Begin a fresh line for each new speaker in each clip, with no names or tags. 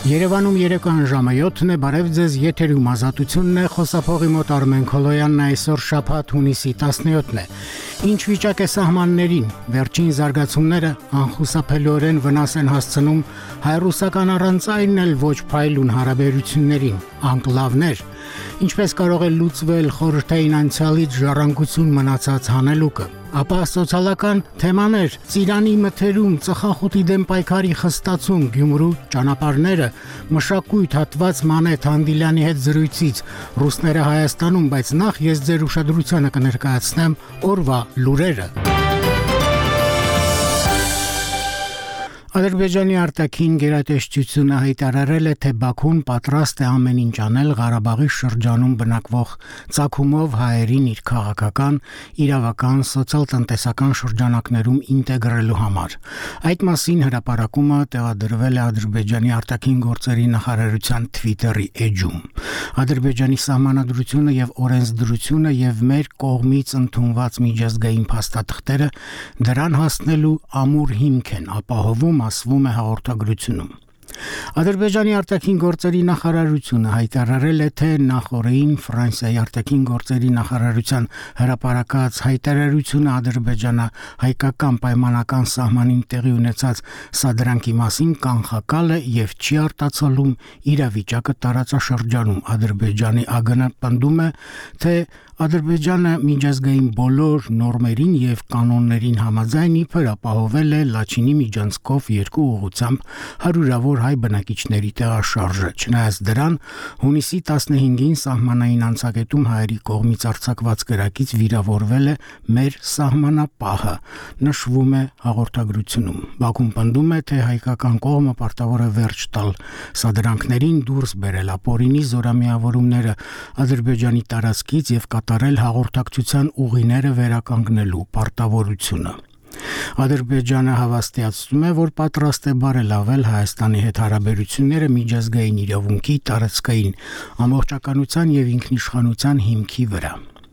Երևանում երեկոյան ժամը 7-ն է, բարև ձեզ, եթերում ազատությունն է, խոսափողի մոտ Արմեն Քոլոյանն է, այսօր շաբաթ հունիսի 17-ն է։ Ինչ վիճակ է սահմաններին, վերջին զարգացումները անխուսափելիորեն վնաս են հասցնում հայ-ռուսական առանց այն էլ ոչ փայլուն հարաբերություններին, անկլավներ, ինչպես կարող է լուծվել խորհրդային անցյալից ժառանգություն մնացած հանելուկը։ Ապա սոցիալական թեմաներ, Ծիրանի մթերում ծխախոտի դեմ պայքարի խստացում, Գյումրու ճանապարհները, մշակույթ հատված Մանեթ Հանդիլյանի հետ զրույցից, ռուսները Հայաստանում, բայց նախ ես ձեր ուշադրությանը կներկայացնեմ օրվա լուրերը։ Ադրբեջանի արտաքին գերատեսչությունը հայտարարել է, թե Բաքուն պատրաստ է ամեն ինչ անել Ղարաբաղի շրջանում բնակվող ծագումով հայերին իր քաղաքական, իրավական, սոցիալ-տնտեսական շրջանակներում ինտեգրելու համար։ Այդ մասին հրապարակումը տեղադրվել է Ադրբեջանի արտաքին գործերի նախարարության Twitter-ի էջում։ Ադրբեջանի սահմանադրությունը եւ օրենսդրությունը եւ մեր կողմից ընդունված միջազգային փաստաթղթերը դրան հասնելու ամուր հիմք են ապահովում, ասվում է հաղորդագրությունում։ Ադրբեջանի արտաքին գործերի նախարարությունը հայտարարել է, թե նախորդին Ֆրանսիայի արտաքին գործերի նախարարության հրապարակած հայտարարությունը Ադրբեջանը հայկական պայմանական սահմանին տեղի ունեցած սադրանքի մասին կանխակալ է եւ չի արտացոլում իրավիճակը տարածաշրջանում։ Ադրբեջանի ԱԳՆ պնդում է, թե Ադրբեջանը միջազգային բոլոր նորմերին եւ կանոններին համաձայն իբր ապահովել է Լաչինի միջանցքով երկու ուղղությամբ հարյուրավոր հայ բնակիչների տեղաշարժը։ Չնայած դրան, հունիսի 15-ին սահմանային անցակետում հայերի կողմից արձակված գրակից վիրավորվել է մեր սահմանապահը, նշվում է հաղորդագրությունում։ Բաքուն պնդում է, թե հայկական կողմը պարտավոր է վերջ տալ սադրանքներին, դուրս բերել ապօրինի զորամիավորումները Ադրբեջանի տարածքից եւ կատարել հաղորդակցության ուղիները վերականգնելու պարտավորությունը։ Ադրբեջանը հավաստիացնում է, որ պատրաստ է բարելավել Հայաստանի հետ հարաբերությունները միջազգային իրավունքի, տարածքային ամբողջականության եւ ինքնիշխանության հիմքի վրա։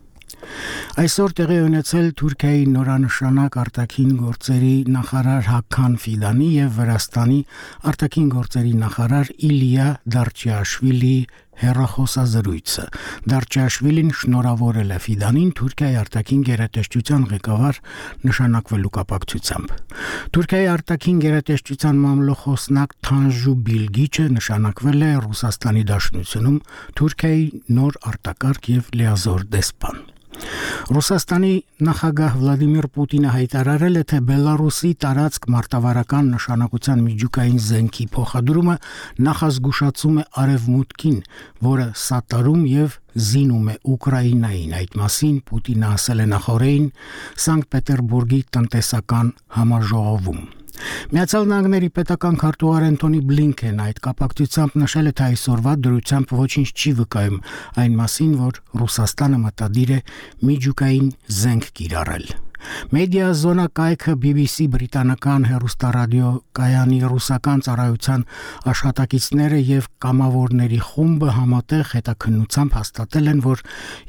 Այսօր տեղի ունեցել Թուրքիայի նորանշանակ արտաքին գործերի նախարար Հաքան Ֆիդանի եւ Վրաստանի արտաքին գործերի նախարար Իլիա Դարչյաշվիլի հեռախոսազրույցը։ Դարչյաշվիլին շնորհավորել է Ֆիդանին Թուրքիայի արտաքին գերատեսչության ղեկավար նշանակվելու կապակցությամբ։ Թուրքիայի արտաքին գերատեսչության մամլոխոսնակ Թանժու Բիլգիչը նշանակվել է Ռուսաստանի Դաշնությունում Թուրքիայի նոր արտակարգ եւ լիազոր դեսպան։ Ռուսաստանի նախագահ Վլադիմիր Պուտինը հայտարարել է, թե Բելարուսի տարածք մարտավարական նշանակության միջուկային զենքի փոխադրումը նախազգուշացում է արևմուտքին, որը սատարում եւ զինում է Ուկրաինային։ Այդ մասին Պուտինը ասել է նախորդին Սանկտ Պետերբուրգի տնտեսական համաժողովում։ Միացյալ Նահանգների պետական քարտուղար Անթոնի Բլինքենը այդ կապակցությամբ նշել է, թե այսօրվա դրությամբ ոչինչ չի վկայում այն մասին, որ Ռուսաստանը մտադիր է միջուկային զենք կիրառել։ Մեդիա զոնա կայքը BBC բրիտանական հեռուստարադիո կայանի ռուսական ծառայության աշխատակիցները եւ կամավորների խումբը համատեղ հետաքննությամբ հաստատել են, որ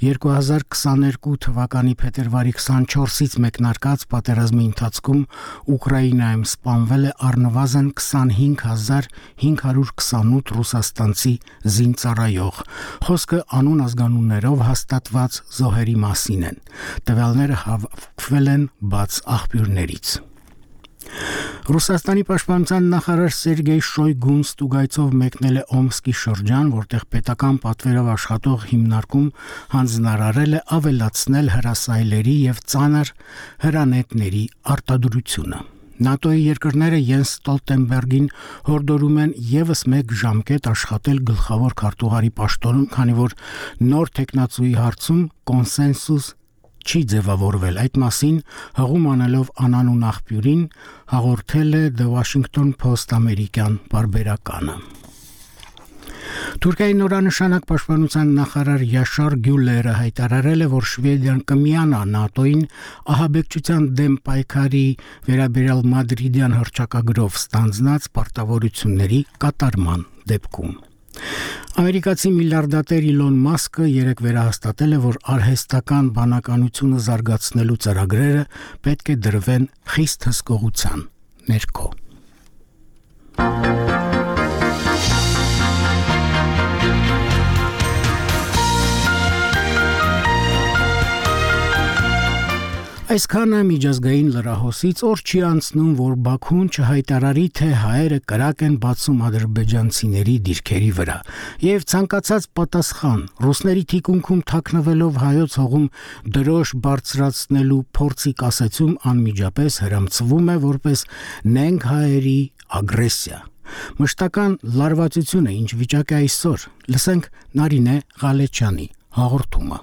2022 թվականի փետրվարի 24-ից մեկնարկած պատերազմի ընթացքում Ուկրաինայում սպանվել է առնվազն 25528 ռուսաստանցի զինծառայող։ Խոսքը անուն ազգանուններով հաստատված զոհերի մասին են։ Տվյալները հավաքվել են բաց աղբյուրներից։ Ռուսաստանի պաշտպանության նախարար Սերգեյ Շոյգուն ստուգայցով մեկնել է Օմսկի շրջան, որտեղ պետական պատվերով աշխատող հիմնարկում հանձնարարել է ավելացնել հրասայլերի եւ ծանր հրանետների արտադրությունը։ ՆԱՏՕ-ի երկրները Յենս Ստոլտենբերգին հորդորում են եւս մեկ ժամկետ աշխատել գլխավոր քարտուղարի պաշտոնում, քանի որ նոր տեխնացուի հարցում կոնսենսուս չի ձևավորվել։ Այդ մասին հղում անելով անանուն աղբյուրին հաղորդել է The Washington Post ամերիկյան պարբերականը։ Թուրքիայի նորանշանակ պաշտպանության նախարար Յաշար Գյուլերը հայտարարել է, որ Շվեդիան կմիանա ՆԱՏՕ-ին ահաբեկչության դեմ պայքարի վերաբերյալ մադրիդյան հռչակագրով ստանձնած պարտավորությունների կատարման դեպքում։ Ամերիկացի միլիարդատեր Իլոն Մասկը երեկ վերահաստատել է, որ արհեստական բանականությունը զարգացնելու ծրագրերը պետք է դրվեն խիստ հսկողության ներքո։ Այսքանը միջազգային լրահոսից օր չի անցնում, որ Բաքուն չհայտարարի, թե հայերը կրակ են բացում ադրբեջանցիների դիրքերի վրա, եւ ցանկացած պատասխան ռուսների թիկունքում թաքնվելով հայոց հողում դրոշ բարձրացնելու փորձի կասեցում անմիջապես հրամցվում է որպես նենք հայերի ագրեսիա։ Մշտական լարվածությունը ինչ վիճակ է այսօր, լսենք Նարինե Ղալեչյանի հաղորդումը։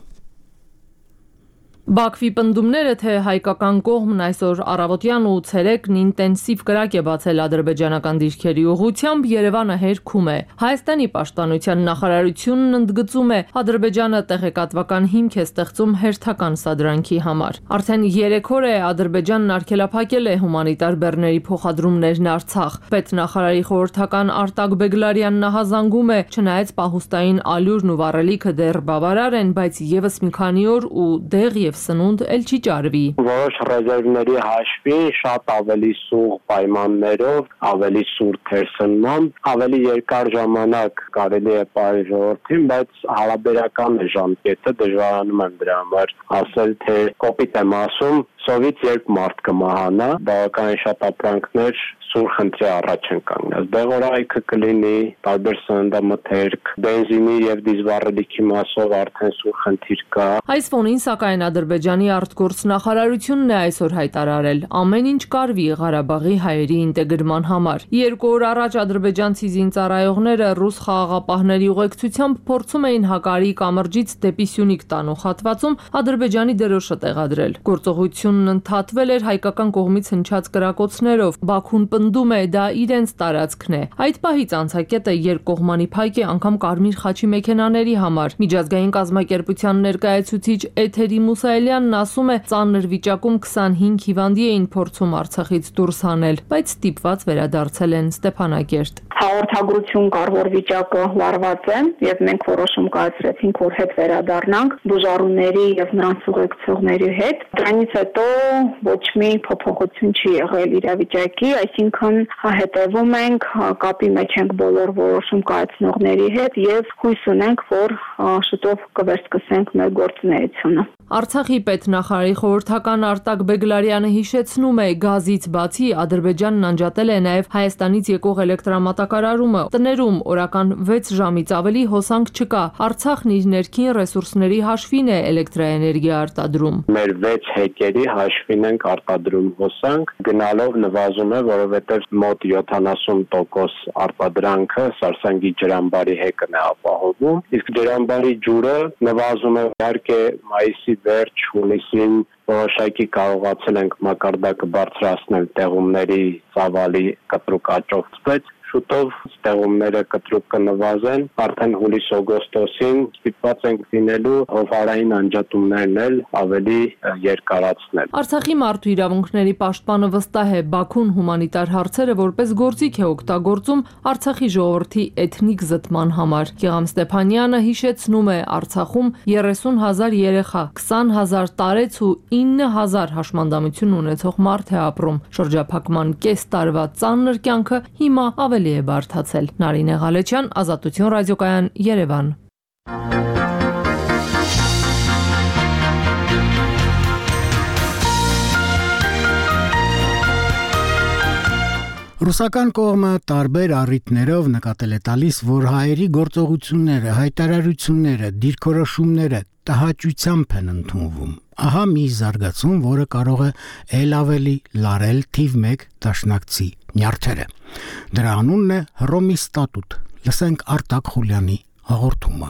Բաքվի պնդումները, թե հայկական կողմն այսօր առավոտյան ու ցերեկն ինտենսիվ կրակ է բացել ադրբեջանական դիրքերի ուղղությամբ, Երևանը հերքում է։ Հայաստանի պաշտպանության նախարարությունն ընդգծում է, Ադրբեջանը տեղեկատվական հիմք է ստեղծում հերթական սադրանքի համար։ Արդեն 3 օր է Ադրբեջանն արգելափակել է հումանիտար բեռների փոխադրումներն Արցախ։ Պետնախարարի խորհրդական Արտակ Բեգլարյանն ահազանգում է, չնայած պահուստային ալյուրն ու վառելիքը դեռ բավարար են, բայց եւս մի քանի օր ու դեղ սնունդ էլ չի ճարվի։
Որոշ ռեզերվների հաշվի շատ ավելի սուղ պայմաններով, ավելի սուր թերսնմամբ, ավելի երկար ժամանակ կարելի է պահել ժողովրդին, բայց հարաբերական է ժամկետը, դժվարանում եմ դրա համար ասել, թե կոպիտ եմ ասում, սովից երբ մարդ կմահանա, բավականին շատ ապրանքներ սուր խնդրի առաջ են կանգնած։ Դեղորայքը կլինի, տարբեր սննդամթերք, բենզինի եւ դիզվառելիքի մասով արդեն սուր խնդիր կա։
Այս ֆոնին սակայն Ադրբեջանի արտգործ նախարարությունն է այսօր հայտարարել, ամեն ինչ կարվի Ղարաբաղի հայերի ինտեգրման համար։ 2 օր առաջ ադրբեջանցի զինծառայողները ռուս խաղաղապահների ուղեկցությամբ փորձում էին Հակարի կամրջից դեպի Սյունիք տանող հատվածում Ադրբեջանի դրոշը տեղադրել։ Գործողությունն ընդհատվել էր հայկական կողմից հնչած կրակոցներով։ Բաքուն պնդում է, դա իրենց տարածքն է։ Այդ պահից անցակետը երկկողմանի փայք է անգամ Կարմիր խաչի մեքենաների համար։ Միջազգային կազմակերպության ներկայացուցիչ Էթերի Մուսայելյանն ասում է, ծանր վիճակում 25 հիվանդի էին փորձում Արցախից դուրս հանել, բայց ստիպված վերադարձել են Ստեփանակերտ։
Հաղորդագրություն կար, որ վիճակը լարված է, եւ մենք որոշում կայացրեցինք, որ հետ վերադառնանք բուժառուների եւ նրանց ուղեկցողների հետ։ Դրանից հետո ոչ մի փոփոխություն չի եղել իրավիճակի, այսինքն հետևում ենք, կապի մեջ ենք բոլոր որոշում կայացնողների հետ եւ հույս ունենք, որ շուտով կվերսկսենք մեր գործունեությունը։
Արցախի պետնախարարի խորհրդական Արտակ Բեգլարյանը հիշեցնում է, գազից բացի Ադրբեջանն անջատել է նաև Հայաստանից եկող էլեկտրամատակարարումը։ Տներում օրական 6 ժամից ավելի հոսանք չկա։ Արցախն իր ներքին ռեսուրսների հաշվին է էլեկտրաէներգիա արտադրում։
Մեր 6 հեկերի հաշվին ենք արտադրում հոսանք, գնալով նվազում է, որովհետև մոտ 70% արտադրանքը Սարսանգի ջրամբարի հեկն է ապահովում, իսկ ջրամբարի ջուրը նվազում է, իհարկե մայիսի վերջ, հունիսին որոշակի կարողացել ենք մակարդակը բարձրացնել տեղումների ծավալի կտրուկ աճողցվեց, շուտով տեղումները կտրուկ կնվազեն, արդեն հուլիս-օգոստոսին ստիպված ենք լինելու հովհարային անջատումներն էլ ավելի երկարացնել։
Արցախի մարդու իրավունքների պաշտպանը վստահ է, Բաքուն հումանիտար հարցերը որպես գործիք է օգտագործում Արցախի ժողովրդի էթնիկ զտման համար։ Գիգամ Ստեփանյանը հիշեցնում է, Արցախում 30,000 երեխա, 20,000 տարեց ու 9,000 հաշմանդամություն ունեցող մարդ է ապրում։ Շրջափակման կես տարվա ծանր կյանքը հիմա ավելի է բարդացել։ Նարինե Ղալեչյան, Ազատություն ռադիոկայան, Երևան։
Ռուսական կողմը տարբեր առիթներով նկատել է տալիս, որ հայերի գործողությունները, հայտարարությունները, դիրքորոշումները տհաճությամբ են ընդունվում։ Ահա մի զարգացում, որը կարող է ել ավելի լարել թիվ 1 դաշնակցի նյարդերը։ Դրա անունն է Հռոմի ստատուտ։ Լսենք Արտակ Խուլյանի հաղորդումը։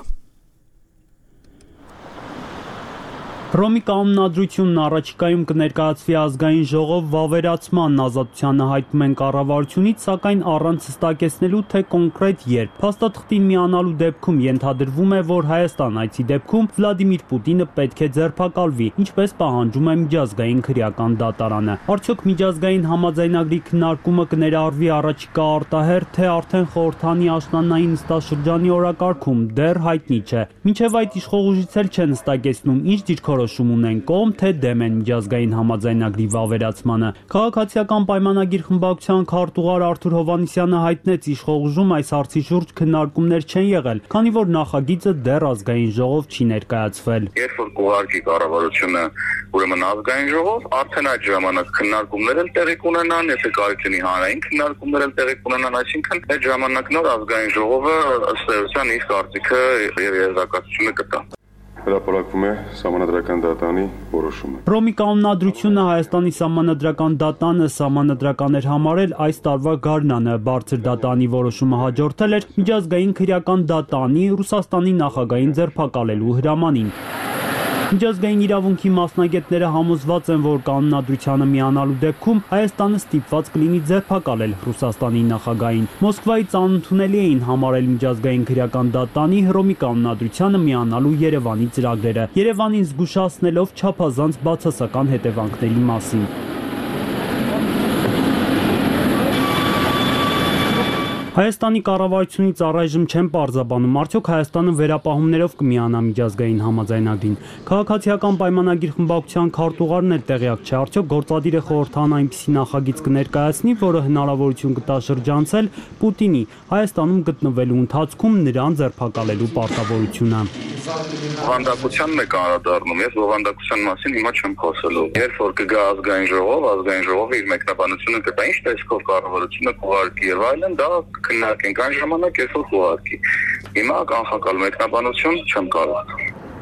Հռոմի կանոնադրությունն առաջիկայում կներկայացվի ազգային ժողով վավերացման, ազատությանը հայտնում են կառավարությունից, սակայն առանց հստակեցնելու, թե կոնկրետ երբ։ Փաստաթղթին միանալու դեպքում ենթադրվում է, որ Հայաստան այցի դեպքում Վլադիմիր Պուտինը պետք է ձերբակալվի, ինչպես պահանջում է Միջազգային քրեական դատարանը։ Արդյոք միջազգային համաձայնագրի քննարկումը կներառվի առաջիկա արտահերթ, թե արդեն խորհրդանի աշնանային նստաշրջանի օրակարգում, դեռ հայտնի չէ։ Մինչև այդ իշխող ուժից էլ չեն հստակեցնում, ինչ դիրքորոշում որոշում ունեն կողմ, թե դեմ են միջազգային համաձայնագրի վավերացմանը։ Քաղաքացիական պայմանագիր խմբակցության քարտուղար Արթուր Հովհաննիսյանը հայտնեց իշխող ուժում այս հարցի շուրջ քննարկումներ չեն եղել, քանի որ նախագիծը դեռ ազգային ժողով չի ներկայացվել։
Երբ որ կուղարկի կառավարությունը ուրեմն ազգային ժողով, արդեն այդ ժամանակ քննարկումներ են տեղի կունենան, եթե կարիք լինի հանրային քննարկումներ են տեղի կունենան, այսինքն այդ ժամանակնոր ազգային ժողովը ըստ էության իր կարծիքը եւ եզրակացությունը կտա։
Հրապարակվում է Սահմանադրական դատանի որոշումը։
Հռոմի կանոնադրությունը Հայաստանի Սահմանադրական դատանը սահմանադրական էր համարել այս տարվա գարնանը։ Բարձր դատանի որոշումը հաջորդել էր միջազգային քրեական դատանի Ռուսաստանի նախագահին ձերբակալելու հրամանին։ Միջազգային իրավունքի մասնագետները համոզված են, որ կանոնադրությանը միանալու դեպքում Հայաստանը ստիպված կլինի ձերբակալել Ռուսաստանի նախագահին։ Մոսկվայից անընդունելի էին համարել միջազգային քրեական դատանի Հռոմի կանոնադրությանը միանալու Երևանի ծրագրերը, Երևանին զգուշացնելով չափազանց բացասական հետևանքների մասին։ Հայաստանի կառավարությունից առայժմ չեն պարզաբանում, արդյոք Հայաստանը վերապահումներով կմիանա միջազգային համաձայնագրին։ Քաղաքացիական պայմանագիր խմբակցության քարտուղարն էլ տեղյակ չէ, արդյոք գործադիր է խորհրդան այնպիսի նախագիծ կներկայացնի, որը հնարավորություն կտա շրջանցել Պուտինի Հայաստանում գտնվելու ընթացքում նրան ձերբակալելու պարտավորությունը։
Բովանդակությանն է անդրադառնում, ես բովանդակության մասին հիմա չեմ խոսելու։ Երբ որ կգա ազգային ժողովը իր մեկնաբանությունը կտա, ինչ տեսքով կառավարությունը կուղարկի եւ այլն, դա քննարկենք այն ժամանակ, երբ որ կուղարկի։ Հիմա կանխակալ մեկնաբանություն չեմ կարող։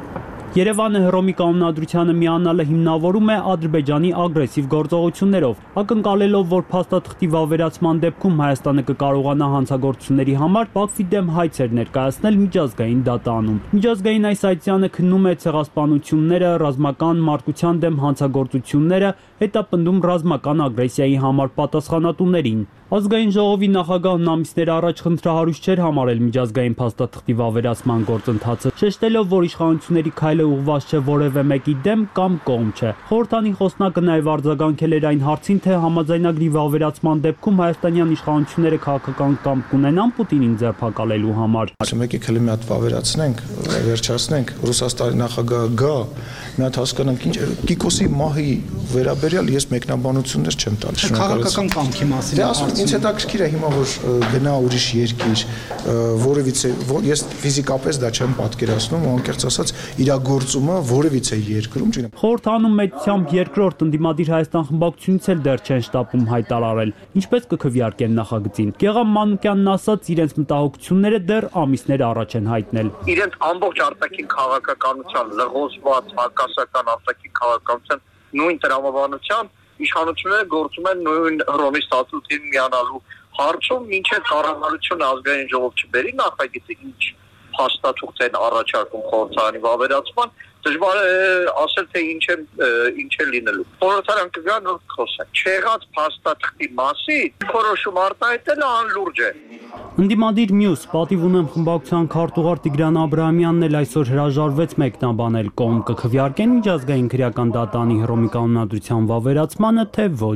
Երևանը Հռոմի կանոնադրությանը միանալը հիմնավորում է Ադրբեջանի ագրեսիվ գործողություններով, ակնկալելով, որ փաստաթղթի վավերացման դեպքում Հայաստանը կկարողանա հանցագործությունների համար Բաքվի դեմ հայցեր ներկայացնել միջազգային դատանում։ Միջազգային այս այցյանը քննում է ցեղասպանությունները, ռազմական մարտության դեմ հանցագործությունները, հետապնդում ռազմական ագրեսիայի համար պատասխանատուներին։ Ազգային ժողովի նախագահն ամիսներ առաջ խնդրահարույց չէր համարել միջազգային փաստաթղթի վավերացման գործընթացը, շեշտելով, որ իշխանությունների քայլը ուղղված չէ որևէ մեկի դեմ կամ կողմ չէ։ Խորհրդանի խոսնակը նաև արձագանքել էր այն հարցին, թե համաձայնագրի վավերացման դեպքում հայաստանյան իշխանությունները քաղաքական կամք կունենան Պուտինին ձերբակալելու համար։
Եկեք հենց մի հատ վավերացնենք, վերջացնենք, Ռուսաստանի նախագահը գա, մի հատ հասկանանք ինչ Կիկոսի մահի վերաբերյալ ես մեկնաբանություններ չեմ տալիս։
Քաղաքական կամքի մասին
Ինձ հետաքրքիր է հիմա որ գնա ուրիշ երկիր, որևիցե ես ֆիզիկապես դա չեմ պատկերացնում, անկեղծ ասած իրագործումը որևիցե երկրում չգնա։
Խորհրդանում մեծությամբ երկրորդ ընդդիմադիր Հայաստան խմբակցությունից էլ դեռ չեն շտապում հայտարարել, ինչպես կքվեարկեն նախագծին։ Գեգամ Մանուկյանն ասաց, իրենց մտահոգությունները դեռ ամիսներ առաջ են հայտնել։
Իրենց ամբողջ արտաքին քաղաքականության լղոզված հակասական արտաքին քաղաքականության նույն տրամաբանությամբ իշխանությունները գործում են նույն Հռոմի ստատուտին միանալու հարցում, մինչև կառավարությունը ազգային ժողով չբերի նախագիծը ինչ փաստաթուղթ են առաջարկում խորհրդարանի վավերացման, դժվար է ասել թե ինչ է լինելու։ Խորհրդարան կգա նոր խոսեն։ Չեղած փաստաթղթի մասին որոշում արտահայտելը անլուրջ է։
Ընդդիմադիր մյուս պատիվ ունեմ խմբակցության քարտուղար Տիգրան Աբրահամյանն էլ այսօր հրաժարվեց մեկնաբանել կողմ կքվեարկեն միջազգային քրեական դատանի Հռոմի կանոնադրության վավերացմանը, թե ոչ։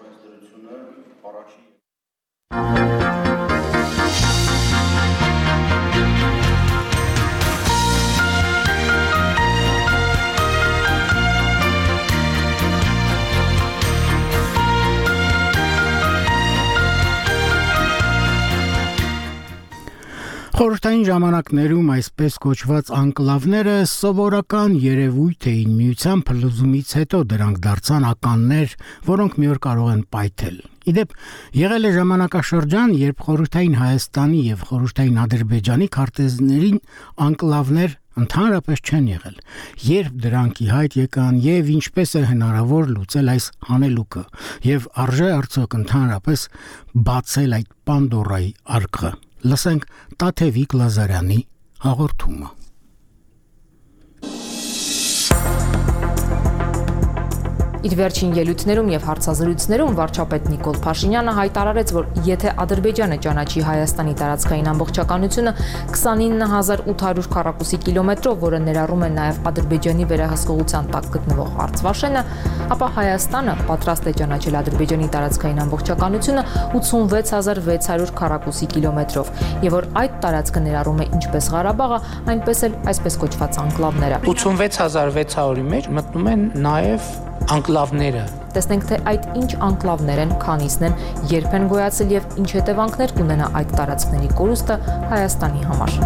Խորհրդային ժամանակներում այսպես կոչված անկլավները սովորական երևույթ էին, միության փլուզումից հետո դրանք դարձան ականներ, որոնք մի օր կարող են պայթել։ Իդեպ եղել է ժամանակաշրջան, երբ խորհրդային Հայաստանի եւ խորհրդային Ադրբեջանի քարտեզներին անկլավներ ընդհանրապես չեն եղել, երբ դրանք ի հայտ եկան եւ ինչպես է հնարավոր լուծել այս հանելուկը եւ արժե արդյոք ընդհանրապես բացել այդ Պանդորայի արկղը։ Լսենք Տաթևիկ Լազարյանի հաղորդումը։
Իր վերջին ելույթներում եւ հարցազրույցներում վարչապետ Նիկոլ Փաշինյանը հայտարարեց, որ եթե Ադրբեջանը ճանաչի Հայաստանի տարածքային ամբողջականությունը 29800 քառակուսի կիլոմետրով, որը ներառում է նաեւ Ադրբեջանի վերահսկողության տակ գտնվող Արցվաշենը, ապա Հայաստանը պատրաստ է ճանաչել Ադրբեջանի տարածքային ամբողջականությունը 86600 քառակուսի կիլոմետրով, եւ որ այդ տարածքը ներառում է ինչպես Ղարաբաղը, այնպես էլ այսպես կոչված անկլավները։
86600-ի մեջ մտնում են նաեւ անկլավները։
Տեսնենք, թե այդ ինչ անկլավներ են, քանիսն են, երբ են գոյացել եւ ինչ հետևանքներ կունենա այդ տարածքների կորուստը Հայաստանի համար։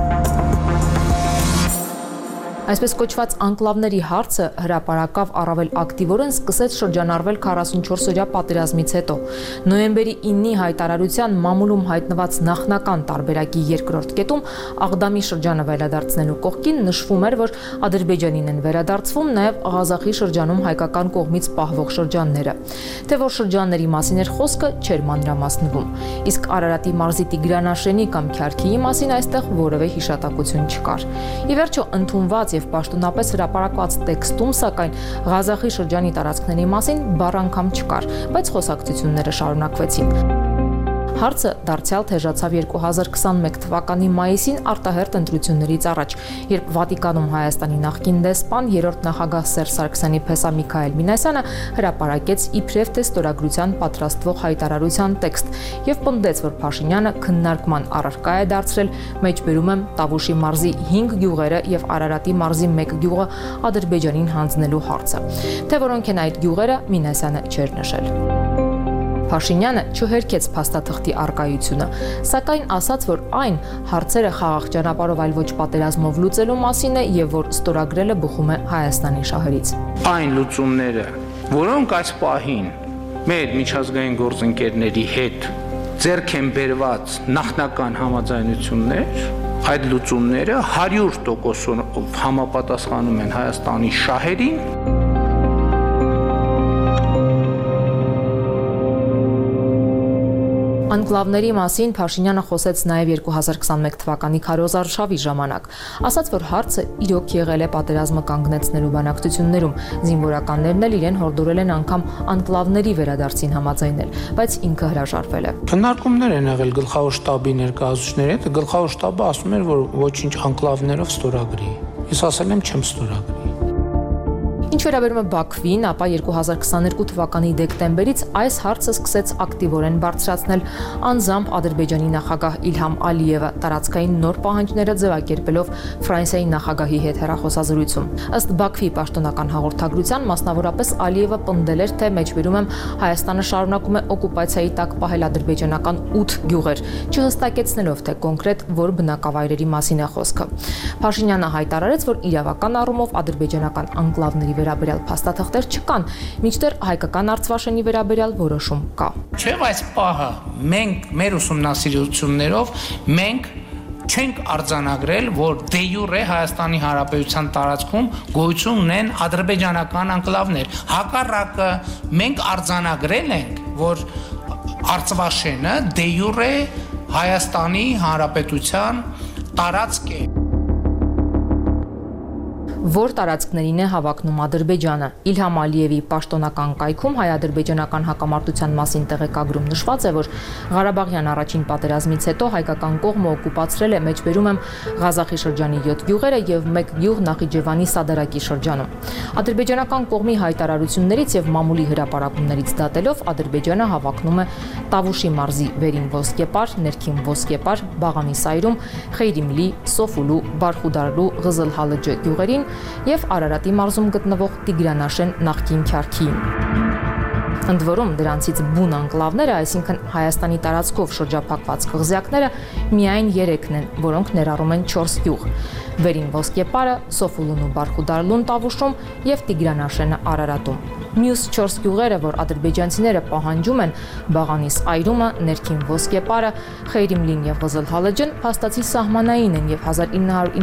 Այսպես կոչված անկլավների հարցը հրապարակավ առավել ակտիվորեն սկսեց շրջանառվել 44-օրյա պատերազմից հետո։ Նոյեմբերի 9-ի հայտարարության մամուլում հայտնված նախնական տարբերակի երկրորդ կետում Աղդամի շրջանը վերադարձնելու կողքին նշվում էր, որ Ադրբեջանին են վերադարձվում նաև Ղազախի շրջանում հայկական կողմից պահվող շրջանները։ Թե որ շրջանների մասին էր խոսքը, չէր մանրամասնվում։ Իսկ Արարատի մարզի Տիգրանաշենի կամ Քյարքիի մասին այստեղ որևէ հիշատակություն չկար։ Ի վերջո ընդունված եւ պաշտոնապես հրապարակված տեքստում, սակայն Ղազախի շրջանի տարածքների մասին բառ անգամ չկար, բայց խոսակցությունները շարունակվեցին։ Հարցը դարձյալ թեժացավ 2021 թվականի մայիսին արտահերթ ընտրություններից առաջ, երբ Վատիկանում Հայաստանի նախկին դեսպան, երրորդ նախագահ Սերժ Սարգսյանի փեսա Միքայել Մինասյանը հրապարակեց իբրև թե ստորագրության պատրաստվող հայտարարության տեքստ եւ պնդեց, որ Փաշինյանը քննարկման առարկա է դարձրել, մեջբերում եմ Տավուշի մարզի 5 գյուղերը եւ Արարատի մարզի 1 գյուղը Ադրբեջանին հանձնելու հարցը։ Թե որոնք են այդ գյուղերը, Մինասյանը չէր նշել։ Փաշինյանը չհերքեց փաստաթղթի արկայությունը, սակայն ասաց, որ այն հարցերը խաղաղ ճանապարհով այլ ոչ պատերազմով լուծելու մասին է եւ որ ստորագրելը բխում է Հայաստանի շահերից։
Այն լուծումները, որոնք այս պահին մեր միջազգային գործընկերների հետ ձեռք են բերված նախնական համաձայնություններ, այդ լուծումները 100% համապատասխանում են Հայաստանի շահերին։
Անկլավների մասին Փաշինյանը խոսեց նաև 2021 թվականի քարոզարշավի ժամանակ, ասաց, որ հարցը իրոք եղել է պատերազմը կանգնեցնելու բանակցություններում, զինվորականներն էլ իրեն հորդորել են անգամ անկլավների վերադարձին համաձայնել, բայց ինքը հրաժարվել է։
Քննարկումներ են եղել գլխավոր շտաբի ներկայացուցիչների հետ, գլխավոր շտաբը ասում էր, որ ոչինչ անկլավներով ստորագրի։ Ես ասել եմ, չեմ ստորագրի։
Ինչ վերաբերում է Բաքվին, ապա 2022 թվականի դեկտեմբերից այս հարցը սկսեց ակտիվորեն բարձրացնել անձամբ Ադրբեջանի նախագահ Իլհամ Ալիևը տարածքային նոր պահանջները ձևակերպելով Ֆրանսիայի նախագահի հետ հեռախոսազրույցում։ Ըստ Բաքվի պաշտոնական հաղորդագրության, մասնավորապես Ալիևը պնդել էր, թե մեջբերում եմ Հայաստանը շարունակում է օկուպացիայի տակ պահել ադրբեջանական 8 գյուղեր, չհստակեցնելով, թե կոնկրետ որ բնակավայրերի մասին է խոսքը։ Փաշինյանը հայտարարեց, որ իրավական առումով ադրբեջանական անկլավների վերաբերյալ փաստաթղթեր չկան, մինչդեռ հայկական Արցվաշենի վերաբերյալ որոշում կա։
Չէ, այս պահը մենք մեր ուսումնասիրություններով մենք չենք արձանագրել, որ դե յուրե Հայաստանի Հանրապետության տարածքում գոյություն ունեն ադրբեջանական անկլավներ։ Հակառակը մենք արձանագրել ենք, որ Արցվաշենը դե յուրե Հայաստանի Հանրապետության տարածք է։
Որ տարածքներին է հավակնում Ադրբեջանը։ Իլհամ Ալիևի պաշտոնական կայքում հայ-ադրբեջանական հակամարտության մասին տեղեկագրում նշված է, որ Ղարաբաղյան առաջին պատերազմից հետո հայկական կողմը օկուպացրել է մեջբերում եմ Ղազախի շրջանի 7 գյուղերը եւ 1 գյուղ Նախիջևանի Սադարակի շրջանում։ Ադրբեջանական կողմի հայտարարություններից եւ մամուլի հրապարակումներից դատելով Ադրբեջանը հավակնում է Տավուշի մարզի վերին ոսկեպար, ներքին ոսկեպար, Բաղանի Սայրում, Խեյրիմլի, Սոֆուլու, Բարխուդարլու, Ղզլհալջը գյուղերին եւ Արարատի մարզում գտնվող Տիգրանաշեն նախկին Քյարքիին։ Ընդ որում դրանցից բուն անկլավները, այսինքն Հայաստանի տարածքով շրջափակված կղզյակները միայն 3-ն են, որոնք ներառում են 4 գյուղ՝ Վերին Ոսկեպարը, Սոֆուլուն ու Բարխուդարլուն Տավուշում եւ Տիգրանաշենը Արարատում։ Մյուս 4 գյուղերը, որ ադրբեջանցիները պահանջում են, Բաղանիս Այրումը, Ներքին Ոսկեպարը, Խեյրիմլին եւ Ղզլհալջն փաստացի սահմանային են եւ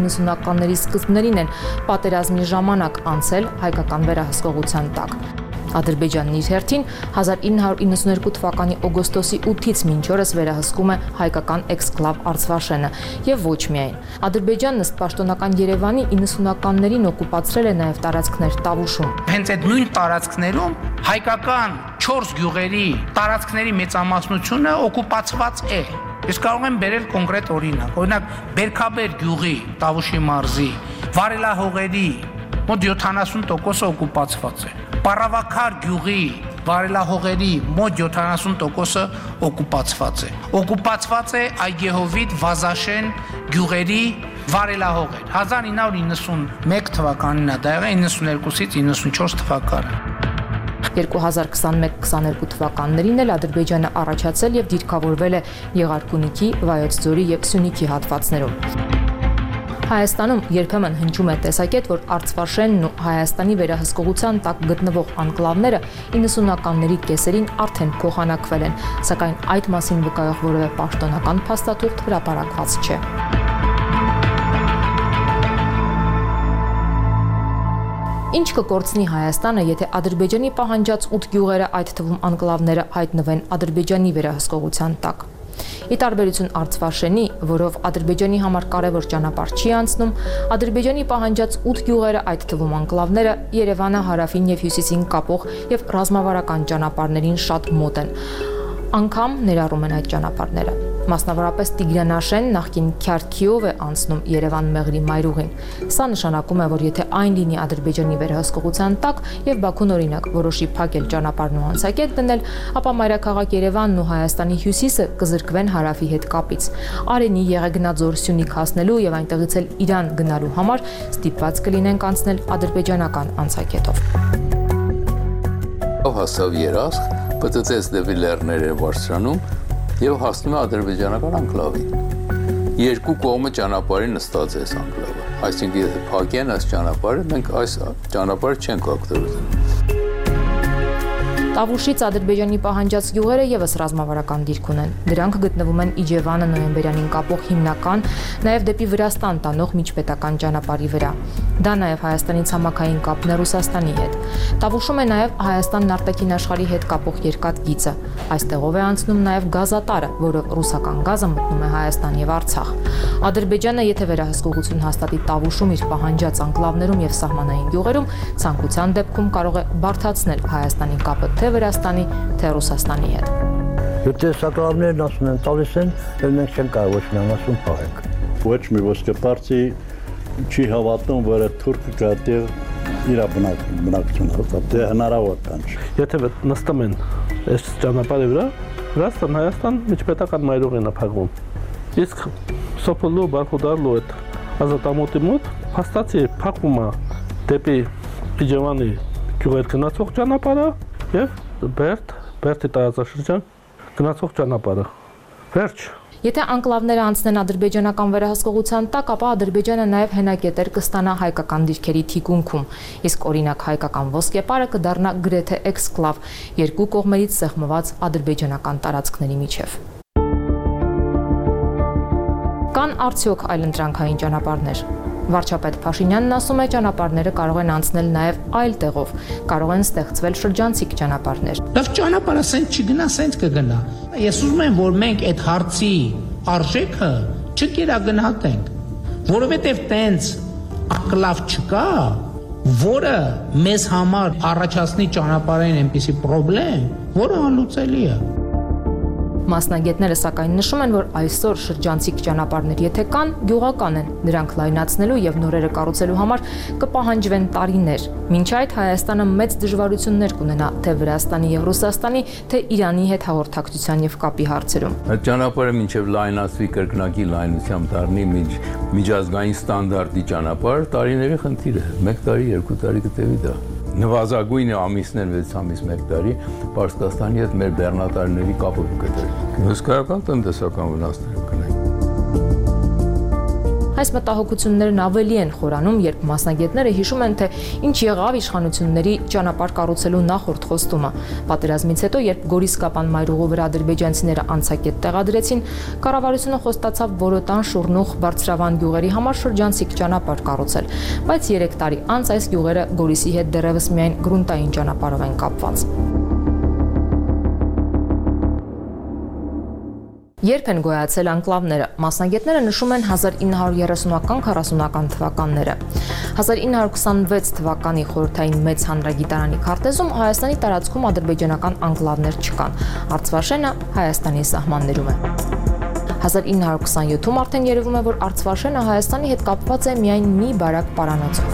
1990-ականների սկզբներին են պատերազմի ժամանակ անցել հայկական վերահսկողության տակ։ Ադրբեջանն իր հերթին 1992 թվականի օգոստոսի 8-ից մինչ օրս վերահսկում է հայկական էքսկլավ Արցվաշենը եւ ոչ միայն։ Ադրբեջանն ըստ պաշտոնական Երևանի 90-ականներին օկուպացրել է նաեւ տարածքներ Տավուշում։
Հենց այդ նույն տարածքներում հայկական 4 գյուղերի տարածքների մեծամասնությունը օկուպացված է։ Ես կարող եմ բերել կոնկրետ օրինակ։ Օրինակ Բերքաբեր գյուղի Տավուշի մարզի վարելահողերի մոտ 70% օկուպացված է։ Պարավաքար գյուղի վարելահողերի մոտ 70% օկուպացված է։ Օկուպացված է Այգեհովիտ, Վազաշեն գյուղերի վարելահողեր։ 1991 թվականին է դա եղել, 92-ից 94 թվականը։
2021-22 թվականներին էլ Ադրբեջանը առաջացել եւ դիրքավորվել է Եղարքունիքի, Վայոց ձորի եւ Սյունիքի հատվածներում։ Հայաստանում երբեմն հնչում է տեսակետ, որ Արցվաշենն ու Հայաստանի վերահսկողության տակ գտնվող անկլավները 90-ականների կեսերին արդեն փոխանակվել են, սակայն այդ մասին վկայող որևէ պաշտոնական փաստաթուղթ հրապարակված չէ։ Ինչ կկորցնի Հայաստանը, եթե Ադրբեջանի պահանջած 8 գյուղերը, այդ թվում անկլավները, հայտնվեն Ադրբեջանի վերահսկողության տակ։ Ի տարբերություն Արցվաշենի, որով Ադրբեջանի համար կարևոր ճանապարհ չի անցնում, Ադրբեջանի պահանջած 8 գյուղերը, այդ թվում անկլավները, Երևանը հարավին եւ հյուսիսին կապող եւ ռազմավարական ճանապարհներին շատ մոտ են։ Անգամ ներառում են այդ ճանապարհները։ Մասնավորապես Տիգրանաշեն նախկին Քյարքիով է անցնում Երևան-Մեղրի մայրուղին։ Սա նշանակում է, որ եթե այն լինի Ադրբեջանի վերահսկողության տակ եւ Բաքուն օրինակ որոշի փակել ճանապարհն ու անցակետ դնել, ապա մայրաքաղաք Երևանն ու Հայաստանի հյուսիսը կզրկվեն հարավի հետ կապից։ Արենի, Եղեգնաձոր, Սյունիք հասնելու եւ այնտեղից էլ Իրան գնալու համար ստիպված կլինենք անցնել ադրբեջանական անցակետով։
Հասավ երաշխ, պտտեց դեպի լեռները բարձրանում եւ հասնում է ադրբեջանական անկլավին։ Երկու կողմը ճանապարհին նստած է անկլավը։ Այսինքն եթե փակեն այս ճանապարհը, մենք այս ճանապարհը չենք ակտիվացնում։
Տավուշից Ադրբեջանի պահանջած գյուղերը եւս ռազմավարական դիրք ունեն։ Դրանք գտնվում են Իջևանը նոյեմբերյանին կապող հիմնական, նաեւ դեպի Վրաստան տանող միջպետական ճանապարհի վրա։ Դա նաեւ Հայաստանի ցամաքային կապն է Ռուսաստանի հետ։ Տավուշում է նաեւ Հայաստանն արտաքին աշխարհի հետ կապող երկաթ գիծը։ Այստեղով է անցնում նաեւ գազատարը, որով ռուսական գազը մտնում է Հայաստան եւ Արցախ։ Ադրբեջանը, եթե վերահսկողություն հաստատի Տավուշում իր պահանջած անկլավներում եւ սահմանային գյուղերում, ցանկության դեպքում կարող է բարդացնել Հայաստանի կապը թե Վրաստանի, թե Ռուսաստանի հետ։
Եթե սակրավներն ասում են տալիս են, մենք չենք կարող ոչ մի անասուն փաղենք։
Ոչ մի ոսկեպարծի չի հավատում, որ թուրքը կատեղ իր բնակությունը, դա հնարավոր կան։
Եթե նստում են այս ճանապարհի վրա, Վրաստան, Հայաստան միջպետական մայրուղին է փակվում։ Իսկ Սոփոլու, Բարխուդարլու այդ ազատամուտի մոտ հաստատի փակվում է դեպի Իջևանի գյուղեր գնացող ճանապարհը եւ Բերդի տարածաշրջան գնացող ճանապարհը։ Վերջ։
Եթե անկլավները անցնեն ադրբեջանական վերահսկողության տակ, ապա Ադրբեջանը նաև հենակետեր կստանա հայկական դիրքերի թիկունքում, իսկ օրինակ հայկական ոսկեպարը կդառնա գրեթե էքսկլավ, երկու կողմերից սեղմված ադրբեջանական տարածքների միջև։ Կան արդյոք այլընտրանքային ճանապարհներ։ Վարչապետ Փաշինյանն ասում է, ճանապարհները կարող են անցնել նաև այլ տեղով, կարող են ստեղծվել շրջանցիկ ճանապարհներ։
Լավ ճանապարհը սենց չգնա, սենց կգնա։ Ես ուզում եմ, որ մենք այդ հարցի արժեքը չկերագնահատենք, որովհետև տենց անկլավ չկա, որը մեզ համար առաջացնի ճանապարհային այնպիսի խնդրեմ, որը անլուծելի է։
Մասնագետները սակայն նշում են, որ այսօր շրջանցիկ ճանապարհներ եթե կան, գյուղական են, դրանք լայնացնելու եւ նորերը կառուցելու համար կպահանջվեն տարիներ։ Մինչ այդ Հայաստանը մեծ դժվարություններ կունենա թե Վրաստանի եւ Ռուսաստանի, թե Իրանի հետ հաղորդակցության եւ կապի հարցերում։
Այդ ճանապարհը մինչեւ լայնացվի կրկնակի լայնությամբ դառնի միջազգային ստանդարտի ճանապարհ, տարիների խնդիր է։ 1 տարի, 2 տարի կտևի դա։ Նվազագույնը ամիսներ 6 ամիս 1 տարի Պարսկաստանի հետ մեր բեռնատարների կապը կգտնի։ Հսկայական տնտեսական վնասներ կունեն։
Այս մտահոգություններն ավելի են խորանում, երբ մասնագետները հիշում են, թե ինչ եղավ իշխանությունների ճանապարհ կառուցելու նախորդ խոստումը։ Պատերազմից հետո, երբ Գորիսկապան մայրուղու վրա ադրբեջանցիները անցակետ տեղադրեցին, կառավարությունը խոստացավ Որոտան, Շուռնուխ, Բարձրավան գյուղերի համար շրջանցիկ ճանապարհ կառուցել, բայց 3 տարի անց այս գյուղերը Գորիսի հետ դեռևս միայն գրունտային ճանապարհով են կապված։ Երբ են գոյացել անկլավները, մասնագետները նշում են 1930-40-ական թվականները։ 1926 թվականի խորհրդային մեծ հանրագիտարանի քարտեզում Հայաստանի տարածքում ադրբեջանական անկլավներ չկան։ Արցվաշենը Հայաստանի սահմաններում է։ 1927-ում արդեն երևում է, որ Արցվաշենը Հայաստանի հետ կապված է միայն մի բարակ պարանոցով։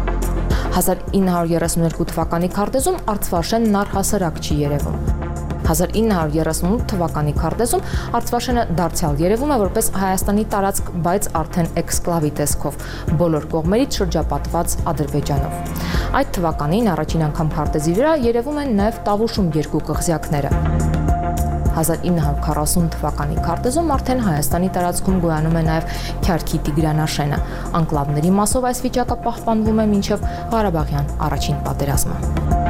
1932 թվականի քարտեզում Արցվաշենն առհասարակ չի երևում։ 1938 թվականի քարտեզում Արցվաշենը դարձյալ երևում է որպես Հայաստանի տարածք, բայց արդեն էքսկլավի տեսքով, բոլոր կողմերից շրջապատված Ադրբեջանով։ Այդ թվականին առաջին անգամ քարտեզի վրա երևում են նաև Տավուշում երկու կղզյակները։ 1940 թվականի քարտեզում արդեն Հայաստանի տարածքում գոյանում է նաև Քյարքի Տիգրանաշենը։ Անկլավների մասով այս վիճակը պահպանվում է մինչև Ղարաբաղյան առաջին պատերազմը։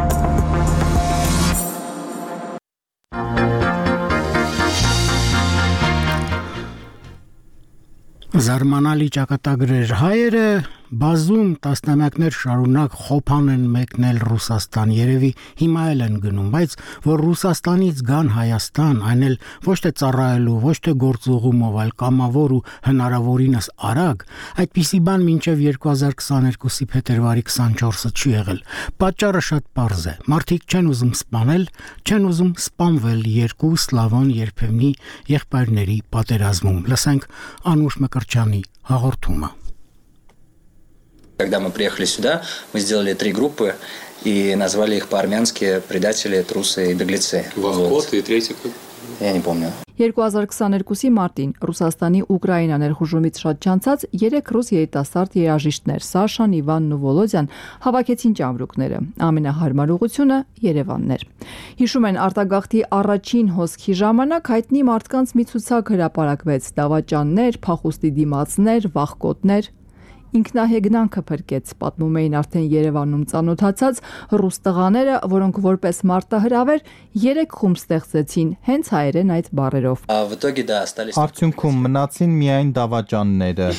Զարմանալի ճակատագրեր հայերը բազում տասնամյակներ շարունակ խոփան են մեկնել Ռուսաստան, երևի հիմա էլ են գնում, բայց որ Ռուսաստանից գան Հայաստան, այն էլ ոչ թե ծառայելու, ոչ թե գործուղումով, այլ կամավոր ու հնարավորինս արագ, այդպիսի բան մինչև 2022-ի փետրվարի 24-ը չի եղել։ Պատճառը շատ պարզ է։ Մարդիկ չեն ուզում սպանել, չեն ուզում սպանվել երկու Սլավոն երբեմնի եղբայրների պատերազմում։ Լսենք Անուշ Մկրտչյանի հաղորդումը։
Когда мы приехали сюда, мы сделали 3 группы и назвали их по-армянски «Предатели, трусы и беглецы».
Вот. И третий как?
Я не помню.
2022-ի մարտին Ռուսաստանի Ուկրաինա ներխուժումից շատ չանցած 3 ռուս երիտասարդ երաժիշտներ Սաշան, Իվանն ու Վոլոդյան հավաքեցին ճամրուկները։ Ամենահարմար ուղղությունը Երևանն էր։ Հիշում են արտագաղթի առաջին հոսքի ժամանակ հայտնի մարդկանց մի ցուցակ հրապարակվեց՝ դավաճաններ, փախուստի դիմացներ, վախկոտներ։ Ինքնահեգնանքը փրկեց, պատմում էին արդեն Երևանում ծանոթացած ռուս տղաները, որոնք որպես մարտահրավեր 3 խումբ ստեղծեցին հենց հայերեն այդ բառերով։
Արդյունքում մնացին միայն դավաճանները։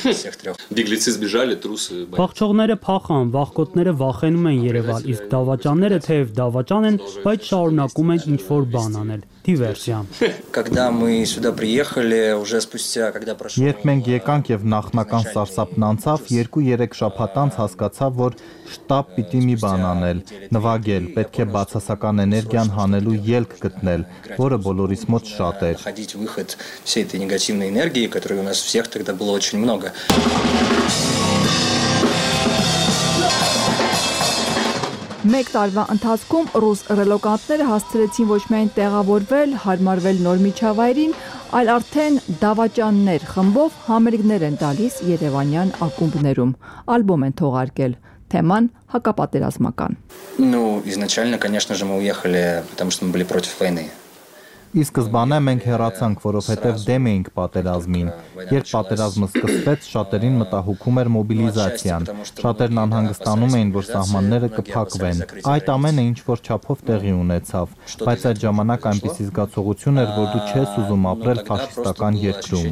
Փախչողները փախան, վախկոտները վախենում են երևալ, իսկ դավաճանները թեև դավաճան են, բայց շարունակում են ինչ-որ բան անել։ Դիվերսիա։
Երբ մենք եկանք եւ նախնական սարսափն անցավ, 2-3 շաբաթ անց հասկացա, որ շտապ պիտի մի բան անել, նվագել, պետք է բացասական էներգիան հանելու ելք գտնել, որը բոլորիս մոտ շատ էր։
Մեկ տարվա ընթացքում ռուս ռելոկանտները հասցրեցին ոչ միայն տեղավորվել, հարմարվել նոր միջավայրին, այլ արդեն դավաճաններ խմբով համերգներ են տալիս երևանյան ակումբներում, ալբոմ են թողարկել, թեման հակապատերազմական։
Ну, изначально, конечно же, мы уехали, потому что мы были против войны.
Ի սկզբանե մենք հեռացանք, որովհետև դեմ էինք պատերազմին։ Երբ պատերազմը սկսվեց, շատերին մտահոգում էր մոբիլիզացիան։ Շատերն անհանգստանում էին, որ սահմանները կփակվեն։ Այդ ամենը ինչ-որ չափով տեղի ունեցավ, բայց այդ ժամանակ այնպիսի զգացողություն էր, որ դու չես ուզում ապրել ֆաշիստական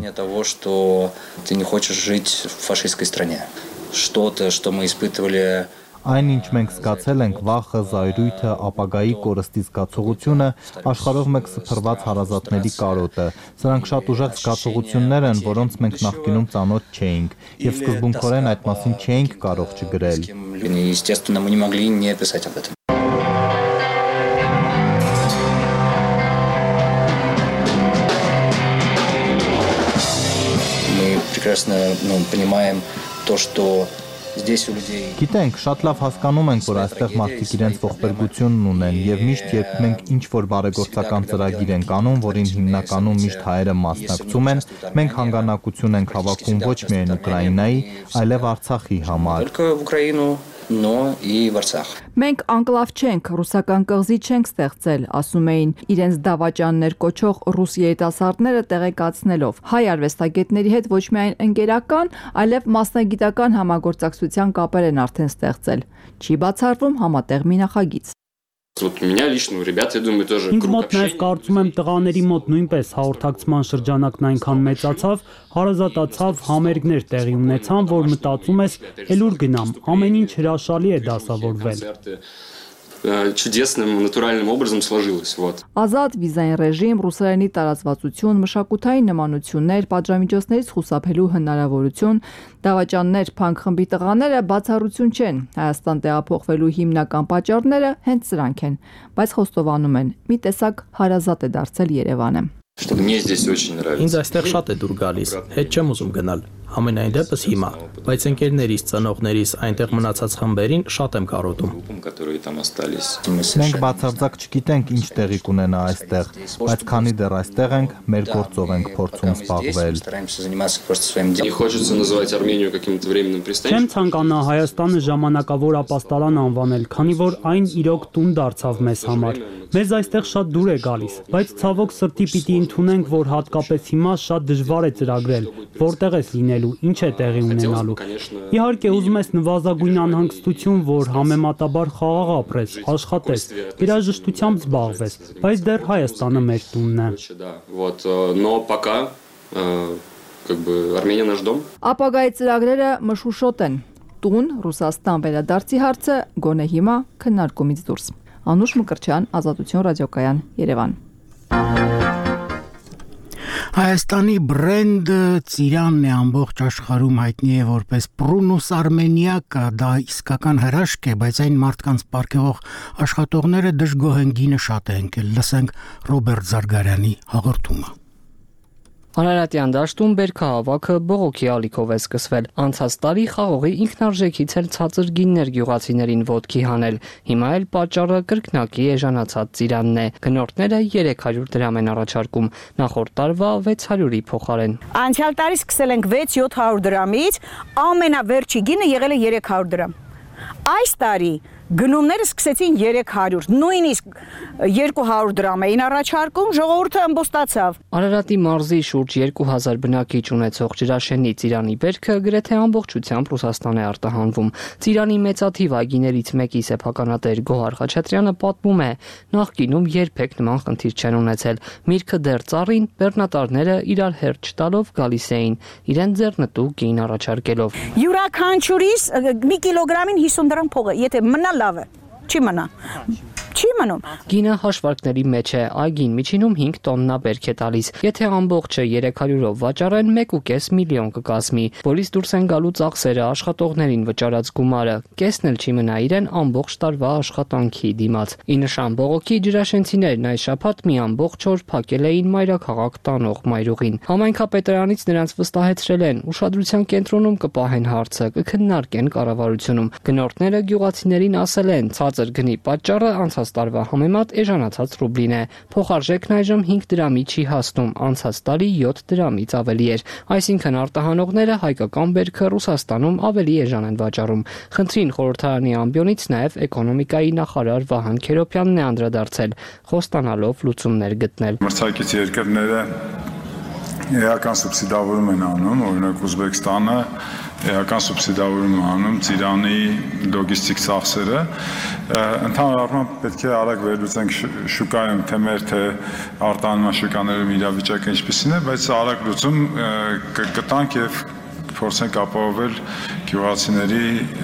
երկրում։ Что-то, что мы испытывали. Այն ինչ մենք զգացել ենք, վախը, զայրույթը, ապագայի կորստի զգացողությունը, աշխարհով մեկ սփռված հարազատների կարոտը, սրանք շատ ուժեղ զգացողություններ են, որոնց մենք նախկինում ծանոթ չէինք, եւ սկզբունքորեն այդ մասին չէինք կարող չգրել։
Естественно, мы не могли не писать об этом. Мы прекрасно, понимаем то, что
Գիտենք, շատ լավ հասկանում ենք, որ այստեղ մարդիկ իրենց ողբերգությունն ունեն եւ միշտ երբ մենք ինչ-որ բարեգործական ծրագիր ենք անում, որին հիմնականում միշտ հայերը մասնակցում են, մենք հանգանակություն ենք հավաքում ոչ միայն Ուկրաինայի, այլև Արցախի համար։
но и в Арцах.
Մենք անկլավ չենք, ռուսական կղզի չենք ստեղծել, ասում էին իրենց դավաճաններ կոչող ռուս երիտասարդները տեղեկացնելով։ Հայ արվեստագետների հետ ոչ միայն ընկերական, այլև մասնագիտական համագործակցության կապեր են արդեն ստեղծել։ Չի բացառվում համատեղ մի նախագիծ։
Ինձ մոտ նաև կարծում եմ տղաների մոտ նույնպես հաղորդակցման շրջանակն այնքան մեծացավ, հարազատացավ, համերգներ տեղի ունեցան, որ մտածում ես, էլ ուր գնամ, ամեն ինչ հրաշալի է դասավորվել։
Чудесным натуральным образом сложилось. Вот.
Ազատ վիզային ռեժիմ, ռուսերենի տարածվածություն, մշակութային նմանություններ, պատժամիջոցներից խուսափելու հնարավորություն, դավաճաններ, փանկ խմբի տղաները բացառություն չեն։ Հայաստան տեղափոխվելու հիմնական պատճառները հենց սրանք են, բայց խոստովանում են, մի տեսակ հարազատ է դարձել Երևանը։
Ինձ այստեղ շատ է դուր գալիս, հետ չեմ ուզում գնալ։ Ամենայն դեպս հիմա, բայց ընկերներիս, ծնողներիս, այնտեղ մնացած խմբերին շատ եմ կարոտում։
Մենք բացարձակ չգիտենք ինչ տեղի կունենա այստեղ, բայց քանի դեռ այստեղ ենք, մեր գործով ենք փորձում զբաղվել։
Չեմ ցանկանա Հայաստանը ժամանակավոր ապաստարան անվանել, քանի որ այն իրոք տուն դարձավ մեզ համար։ Մեզ այստեղ շատ դուր է գալիս, բայց ցավոք սրտի պիտի ընդունենք, որ հատկապես հիմա շատ դժվար է ծրագրել, որտեղ ես լինելու, ինչ է տեղի ունենալու։ Իհարկե ուզում ես նվազագույն անհանգստություն, որ համեմատաբար խաղաղ ապրես, աշխատես, երաժշտությամբ զբաղվես, բայց դեռ Հայաստանը մեր տունն է։
Ապագայի ծրագրերը մշուշոտ են։ Տուն, Ռուսաստան վերադարձի հարցը գոնե հիմա քննարկումից դուրս։ Անուշ Մկրտչյան, Ազատություն ռադիոկայան, Երևան։
Հայաստանի բրենդը Ծիրանն է, ամբողջ աշխարհում հայտնի է որպես Prunus Armeniaca, դա իսկական հրաշք է, բայց այն մարդկանց պարգևող աշխատողները դժգոհ են, գինը շատ է ընկել։ Լսենք Ռոբերտ Զարգարյանի հաղորդումը։
Արարատյան դաշտում բերքահավաքը բողոքի ալիքով է սկսվել։ Անցած տարի խաղողի ինքնարժեքից էլ ցածր գիններ գյուղացիներին ոտքի հանել։ Հիմա էլ պատճառը կրկնակի էժանացած ծիրանն է։ Գնորդները 300 դրամ են առաջարկում, նախորդ տարվա 600-ի փոխարեն։
Անցյալ տարի սկսել ենք 600-700 դրամից, ամենավերջի գինը եղել է 300 դրամ։ Այս տարի գնումները սկսեցին 300, նույնիսկ 200 դրամ էին առաջարկում, ժողովուրդը ըմբոստացավ։
Արարատի մարզի շուրջ 2000 բնակիչ ունեցող Ջրաշենի ծիրանի բերքը գրեթե ամբողջությամբ Ռուսաստան է արտահանվում։ Ծիրանի մեծաթիվ այգիներից մեկի սեփականատեր Գոհար Խաչատրյանը պատմում է, նախկինում երբեք նման խնդիր չեն ունեցել։ Միրգը դեռ ծառին, բեռնատարները իրար հերթ չտալով գալիս էին, իրեն ձեռնտու գին առաջարկելով։
Յուրաքանչյուրիս մի կիլոգրամին 50 դրամ փող է, եթե մնա լավ է, չի մնա։ Չի մնում։
Գինը հաշվարկների մեջ է, այգին միջինում 5 տոննա բերք է տալիս։ Եթե ամբողջը 300-ով վաճառեն, 1.5 միլիոն կկազմի, որից դուրս են գալու ծախսերը, աշխատողներին վճարած գումարը։ Կեսն էլ չի մնա իրեն ամբողջ տարվա աշխատանքի դիմաց։ Ի նշան բողոքի ջրաշենցիներն այս շաբաթ մի ամբողջ օր փակել էին մայրաքաղաք տանող մայրուղին։ Համայնքապետարանից նրանց վստահեցրել են, ուշադրության կենտրոնում կպահեն հարցը, կքննարկեն կառավարությունում։ Գնորդները գյուղացիներին ասել են, ցածր գնի պատճառը անցած տարվա համեմատ էժանացած ռուբլին է։ Փոխարժեքն այժմ 5 դրամի չի հասնում, անցած տարի 7 դրամից ավելի էր։ Այսինքն արտահանողները հայկական բերքը Ռուսաստանում ավելի էժան են վաճառում։ Խնդրին խորհրդարանի ամբիոնից նաև էկոնոմիկայի նախարար Վահան Քերոփյանն է անդրադարձել, խոստանալով լուծումներ գտնել։
Մրցակից երկրները էական սուբսիդավորում են անում, օրինակ Ուզբեկստանը էական սուբսիդավորում է անում Ծիրանի լոգիստիկ ծախսերը։ Ընդհանուր առմամբ պետք է արագ վերլուծենք շուկայում թե մեր թե արտահանման շուկաներում իրավիճակը ինչպիսին է, բայց արագ լուծում կգտանք եւ փորձենք ապահովել գյուղացիների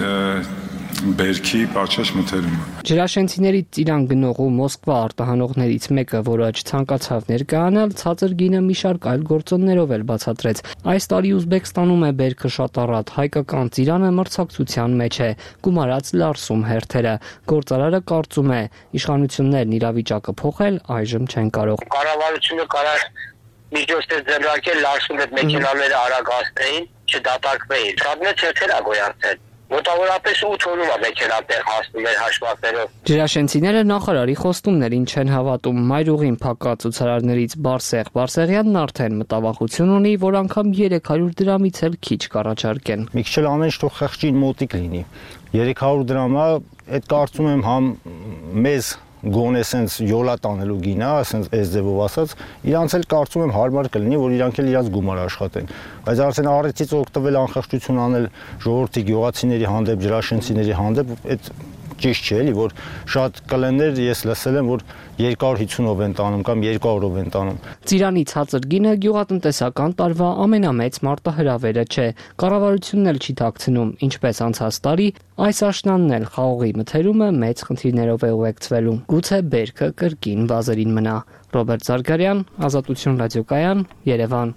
բերքի պատշաճ մթերումը։
Ջրաշենցիների ծիրան գնող ու Մոսկվա արտահանողներից մեկը, որը չցանկացավ ներկայանալ, ցածր գինը մի շարք այլ գործոններով էլ բացատրեց։ Այս տարի Ուզբեկստանում է բերքը շատ առատ, հայկական ծիրանը մրցակցության մեջ է, գումարած լարսում հերթերը։ Գործարարը կարծում է, իշխանություններն իրավիճակը փոխել այժմ չեն կարող։
Կառավարությունը կարող միջոցներ ձեռնարկել լարսում այդ մեքենաները արագ հասնեին, չդատարկվեին։ Շատ մեծ հերթեր է գոյացել։ Մոտավորապես 8 օրում է մեքենատեղ հասնում մեր հաշվարկներով։
Ջրաշենցիները նախարարի խոստումներին չեն հավատում։ Մայրուղին փակած ցուցարարներից Բարսեղյանն արդեն մտավախություն ունի, որ անգամ 300 դրամից էլ քիչ կառաջարկեն։
Մի քիչ էլ ամեն ինչ թող խեղճին մոտիկ լինի։ 300 դրամը այդ կարծում եմ համ մեզ գոնե սենց յոլա տանելու գինա, սենց այս ձևով ասած, իրանց էլ կարծում եմ հարմար կլինի, որ իրանք էլ իրանց գումար աշխատեն։ Բայց արդեն առիթից օգտվել անխեղճություն անել ժողովրդի գյուղացիների հանդեպ, ջրաշենցիների հանդեպ, այդ ճիշտ չէ, էլի, որ շատ կլեններ ես լսել եմ, որ 250-ով են տանում կամ 200-ով են տանում։
Ծիրանի ցածր գինը գյուղատնտեսական տարվա ամենամեծ մարտահրավերը չէ։ Կառավարությունն էլ չի թաքցնում, ինչպես անցած տարի, այս աշնանն էլ խաղողի մթերումը մեծ խնդիրներով է ուղեկցվելու։ Գուցե բերքը կրկին վազերին մնա։ Ռոբերտ Զարգարյան, Ազատություն ռադիոկայան, Երևան։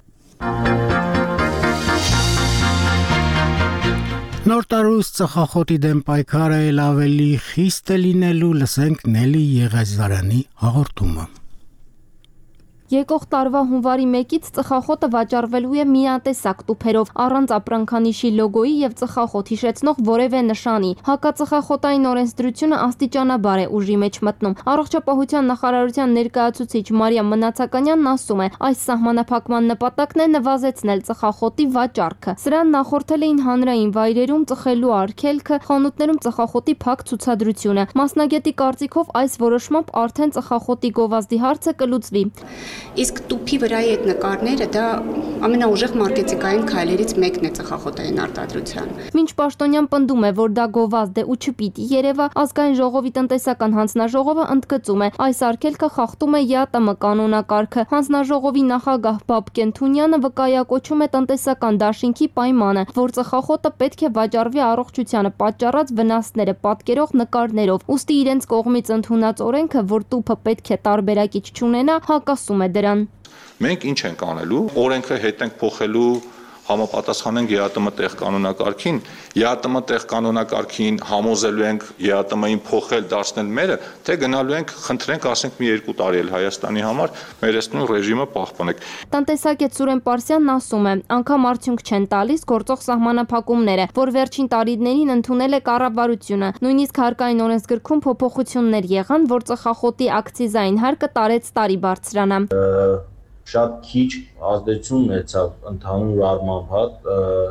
Նոր տարուց ծխախոտի դեմ պայքարը էլ ավելի խիստ է լինելու, լսենք Նելի Եղազարյանի հաղորդումը։
Եկող տարվա հունվարի 1-ից ծխախոտը վաճառվելու է միատեսակ տուփերով, առանց ապրանքանիշի լոգոյի եւ ծխախոտ հիշեցնող որևէ նշանի։ Հակածխախոտային օրենսդրությունը աստիճանաբար է ուժի մեջ մտնում։ Առողջապահության նախարարության ներկայացուցիչ Մարիա Մնացականյանն ասում է, այս սահմանափակման նպատակն է նվազեցնել ծխախոտի վաճառքը։ Սրան նախորդել էին հանրային վայրերում ծխելու արգելքը, խանութներում ծխախոտի փակ ցուցադրությունը։ Մասնագետի կարծիքով այս որոշմամբ արդեն ծխախոտի գովազդի հարցը կլուծվի։
Իսկ տուփի վրայի այդ նկարները դա ամենաուժեղ մարքեթինգային քայլերից մեկն է ծխախոտային արտադրության։
Մինչ Պաշտոնյան պնդում է, որ դա գովազդ է ու չպիտի երևա, ազգային ժողովի տնտեսական հանձնաժողովը ընդգծում է, այս արգելքը խախտում է ԵԱՏՄ կանոնակարգը։ Հանձնաժողովի նախագահ Բաբկեն Թունյանը վկայակոչում է տնտեսական դաշինքի պայմանը, որ ծխախոտը պետք է վաճառվի առողջությանը պատճառած վնասները պատկերող նկարներով։ Ուստի իրենց կողմից ընդունած օրենքը, որ տուփը պետք է տարբերակիչ չունենա, հակասում է դրան։
Մենք ինչ ենք անելու, օրենքը հետ ենք փոխելու, համապատասխանենք ԵԱՏՄ տեղ կանոնակարգին, ԵԱՏՄ տեղ կանոնակարգին համոզելու ենք ԵԱՏՄ-ին փոխել դարձնել մերը, թե գնալու ենք, խնդրենք, ասենք մի 2 տարի էլ Հայաստանի համար մեր այսնու ռեժիմը պահպանեք։
Տնտեսագետ Սուրեն Պարսյանն ասում է, անգամ արդյունք չեն տալիս գործող սահմանափակումները, որ վերջին տարիներին ընդունել է կառավարությունը։ Նույնիսկ հարկային օրենսգրքում փոփոխություններ եղան, որ ծխախոտի ակցիզային հարկը տարեց տարի բարձրանա։
Շատ քիչ ազդեցություն ունեցավ ընդհանուր առմամբ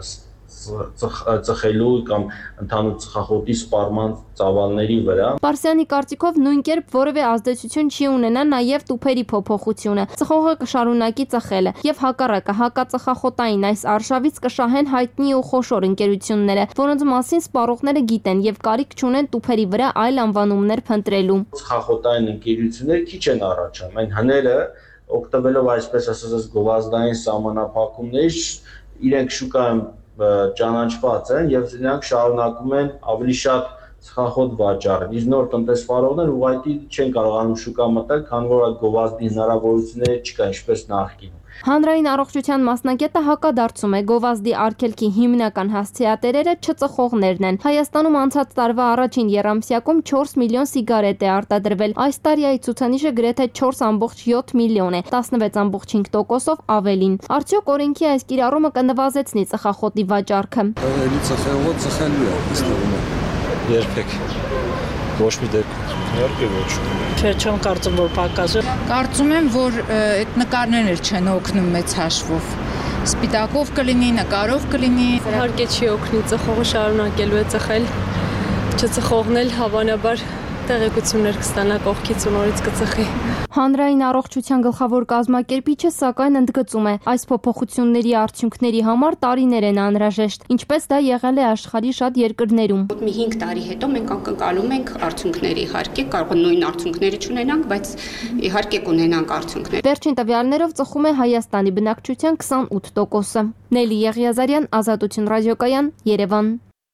ծխելու կամ ընդհանուր ծխախոտի սպառման ծավալների վրա։ Պարսյանի
կարծիքով նույն կերպ որևէ ազդեցություն չի ունենա նաև տուփերի փոփոխությունը։ Ծխողը կշարունակի ծխելը եւ հակառակը հակածխախոտային այս արշավից կշահեն հայտնի ու խոշոր ընկերությունները, որոնց մասին սպառողները գիտեն եւ կարիք չունեն տուփերի վրա այլ անվանումներ փնտրելու։
Ծխախոտային ընկերությունները քիչ են առաջանում, այն հները օգտվելով այսպես ասած գովազդային սահմանափակումներից իրենք շուկայում ճանաչված են եւ նրանք շարունակում են ավելի շատ ծխախոտ վաճառել։ Իսկ նոր տնտեսվարողներ ուղղակի չեն կարողանում շուկա մտնել, քանի որ այդ գովազդի հնարավորությունները չկան ինչպես նախկինում։
Հանրային առողջության մասնագետը հակադարձում է, գովազդի արգելքի հիմնական հասցեատերերը չծխողներն են։ Հայաստանում անցած տարվա առաջին եռամսյակում 4 միլիոն սիգարետ է արտադրվել։ Այս տարի այդ ցուցանիշը գրեթե 4.7 միլիոն է, 16.5%-ով ավելին։ Արդյոք օրենքի այս կիրառումը կնվազեցնի ծխախոտի վաճառքը։
Էլի ծխեղով ծխելու է, ստեղում է։ Երբեք ոչ մի դեպքում, իհարկե ոչ։
Չէ, չեմ կարծում, որ պակաս է։
Կարծում եմ, որ այդ նկարներն չեն օգնում մեծ հաշվով։ Սպիտակով կլինի, նկարով կլինի։
Իհարկե չի օգնի, ծխողը շարունակելու է ծխել, չծխողն էլ հավանաբար տեղեկություններ կստանա կողքից ու նորից կծխի։
Հանրային առողջության գլխավոր կազմակերպիչը սակայն ընդգծում է, այս փոփոխությունների արդյունքների համար տարիներ են անհրաժեշտ, ինչպես դա եղել է աշխարհի շատ երկրներում։
Մի 5 տարի հետո մենք ակնկալում ենք արդյունքների, իհարկե կարող է նույն արդյունքները չունենանք, բայց իհարկե կունենանք արդյունքներ։
Վերջին տվյալներով ծխում է Հայաստանի բնակչության 28%-ը։ Նելի Եղիազարյան, Ազատություն ռադիոկայան, Երևան։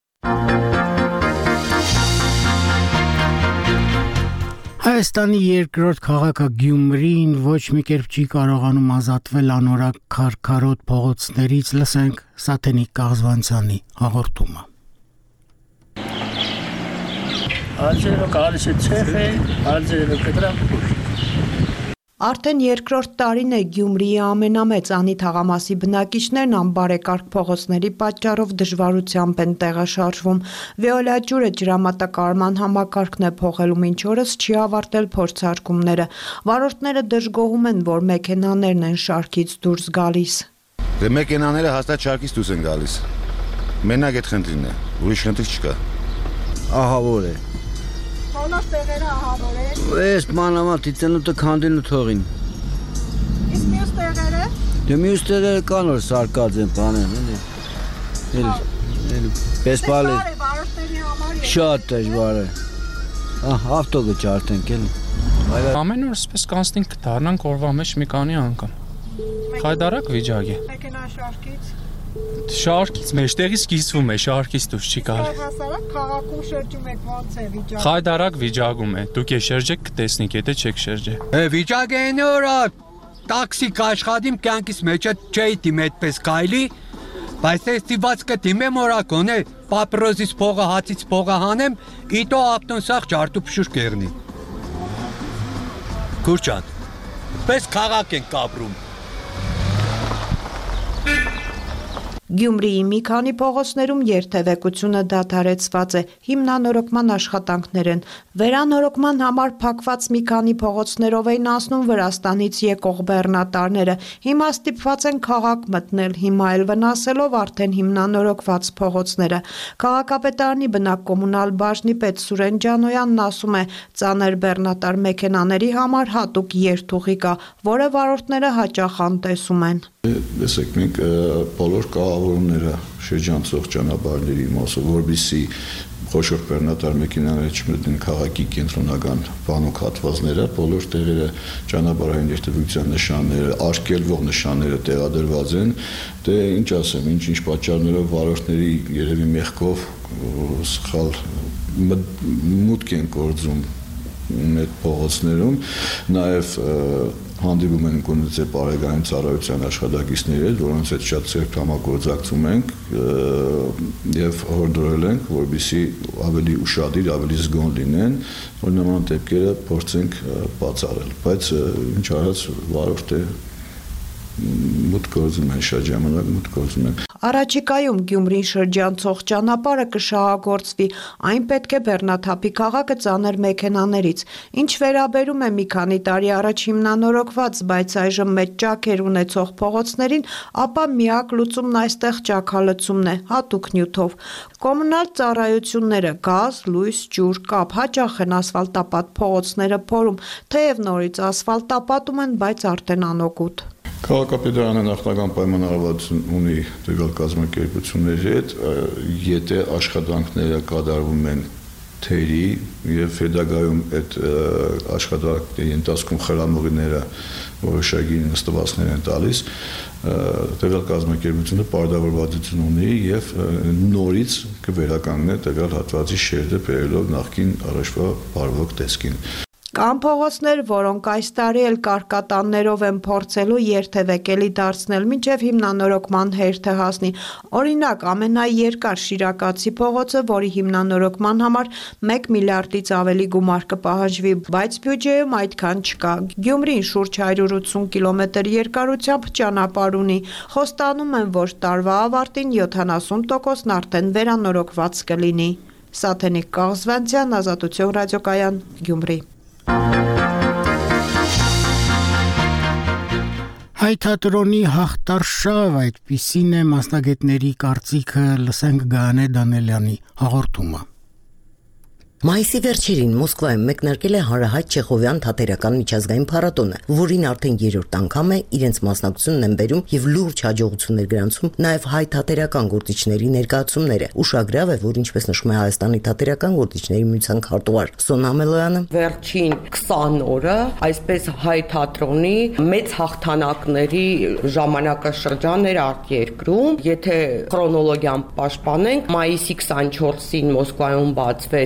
Հայաստանի երկրորդ քաղաքը Գյումրին ոչ մի կերպ չի կարողանում ազատվել անորակ քարքարոտ փողոցներից, լսենք Սաթենիկ Կաղզվանցյանի հաղորդումը։
Ալջերը գալիս է ցեխը, ալջերը կտրամ։
Արդեն երկրորդ տարին է Գյումրիի ամենամեծ Անի թաղամասի բնակիչներն անբարեկարգ փողոցների պատճառով դժվարությամբ են տեղաշարժվում։ Վիոլա ջուրը ջրամատակարարման համակարգն է փոխելու, մինչ օրս չի ավարտել փորձարկումները։ Վարորդները դժգոհում են, որ մեքենաներն են շարքից դուրս գալիս։
Մեքենաները հաստատ շարքից դուրս են գալիս։ Մենակ այդ խնդիրն է, ուրիշ խնդիր չկա։
Ահավոր է։
Բոլոր տեղերը ահավոր է։
Այս մանավանդ ծնուտը քանդին ու թողին։
Իսկ մյուս տեղերը։
Դե մյուս տեղերը կան որ սարկած են բաներ, էլի։ Պես բալի։ Շատ դժվար է։ Ավտոկը ջարդենք էլի։
Ամեն օր սպես կանցնենք կդառնանք օրվա մեջ մի քանի անգամ։ Խայդարակ վիճակ է։
Մեքենա շարքից։
Շարքից մեջտեղից սկիզբում է, շարքից դուրս չի գալի։
Հասարակ քաղաքում շրջում եք, ո՞նց է վիճակը։
Խայդարակ վիճակում է։ Դուք շրջեք կտեսնիք, եթե չեք շրջե։
Վիճակը այն օր տաքսի կաշխատիմ կյանքից մեջ չէի դիմ այդպես գայլի, բայց այս դիվածքը դիմեմ օրակոն է, պապրոզից փողը հացից փողը հանեմ, իտո ապտոն սաղ ջարտու փշուր կեղնի։ Քուրչան, պես քաղաք ենք ապրում։
Գյումրիի մի քանի փողոցներում երթևեկությունը դադարեցված է, հիմնանորոգման աշխատանքներ են։ Վերանորոգման համար փակված մի քանի փողոցներով էին անցնում Վրաստանից եկող բեռնատարները։ Հիմա ստիպված են քաղաք մտնել, հիմա էլ վնասելով արդեն հիմնանորոգված փողոցները։ Քաղաքապետարանի բնակկոմունալ բաժնի պետ Սուրեն Ջանոյանն ասում է, ծանր բեռնատար մեքենաների համար հատուկ երթուղի կա, որը վարորդները հաճախ անտեսում են։
Տեսեք, մենք բոլոր կառավարումները շրջանցող ճանապարհների մասով, որպեսզի խոշոր բեռնատար մեքենաները չմտնեն քաղաքի կենտրոնական բանուկ հատվածները, բոլոր տեղերը ճանապարհային երթևեկության նշանները, արգելվող նշանները տեղադրված են, դե ինչ ասեմ, ինչ պատճառներով վարորդների երևի մեղքով սխալ մուտք են գործում այդ փողոցներում, նաև հանդիպում են կոնուտե բարեկային ծառայության աշխատակիցների հետ, որոնց հետ շատ ծերտ համագործակցում ենք եւ հորդորել ենք, որպեսզի ավելի ուշադիր, ավելի զգոն լինեն, որ նման դեպքերը փորձենք բացառել, բայց ինչ արած վարորդը մուտք գործում են, շատ ժամանակ մուտք գործում են։
Առաջիկայում Գյումրին շրջանցող ճանապարհը կշահագործվի, այն պետք է բեռնաթափի քաղաքը ծանր մեքենաներից։ Ինչ վերաբերում է մի քանի տարի առաջ հիմնանորոգված, բայց այժմ մեծ ճաքեր ունեցող փողոցներին, ապա միակ լուծումն այստեղ ճաքալցումն է, հատուկ նյութով։ Կոմունալ ծառայությունները գազ, լույս, ջուր, կապ հաճախ են ասֆալտապատ փողոցները փորում, թեև նորից ասֆալտապատում են, բայց արդեն անօգուտ։
Քաղաքապետարանը նախնական պայմանավորվածություն ունի տվյալ կազմակերպությունների հետ, եթե աշխատանքները կատարվում են թերի եւ հետագայում այդ աշխատանքների ընթացքում խրամողիները որոշակի նստվածքներ են տալիս, տվյալ կազմակերպությունը պարտավորվածություն ունի եւ նորից կվերականգնի տվյալ հատվածի շերտը բերելով նախկին առաջվա բարվոք տեսքին։
Կան փողոցներ, որոնք այս տարի էլ կարկատաններով են փորձելու երթևեկելի դարձնել, մինչև հիմնանորոգման հերթը հասնի։ Օրինակ, ամենաերկար Շիրակացի փողոցը, որի հիմնանորոգման համար 1 միլիարդից ավելի գումար կպահանջվի, բայց բյուջեում այդքան չկա։ Գյումրին շուրջ 180 կիլոմետր երկարությամբ ճանապարհ ունի։ Խոստանում են, որ տարվա ավարտին 70%-ն արդեն վերանորոգված կլինի։ Սաթենիկ Կաղզվանցյան, Ազատություն ռադիոկայան, Գյումրի։
Հայթատրոնի հաղթարշավ այդպիսին է մասնագետների կարծիքը, լսենք Գայանե Դանելյանի հաղորդումը։
Մայիսի վերջերին Մոսկվայում մեկնարկել է Հարահայտ Չեխովյան թատերական միջազգային փառատոնը, որին արդեն 3-րդ անգամ է իրենց մասնակցությունն են բերում եւ լուրջ հաջողություններ գրանցում նաեւ հայ թատերական գործիչների ներկայացումները։ Ուշագրավ է, որ ինչպես նշում է Հայաստանի թատերական գործիչների միության քարտուղար Սոնա Մելոյանը,
վերջին 20 օրը այսպես հայ թատրոնի մեծ հաղթանակների ժամանակաշրջաններ արտերկրում, եթե քրոնոլոգիան պաշտպանենք, մայիսի 24-ին Մոսկվայում բացվեց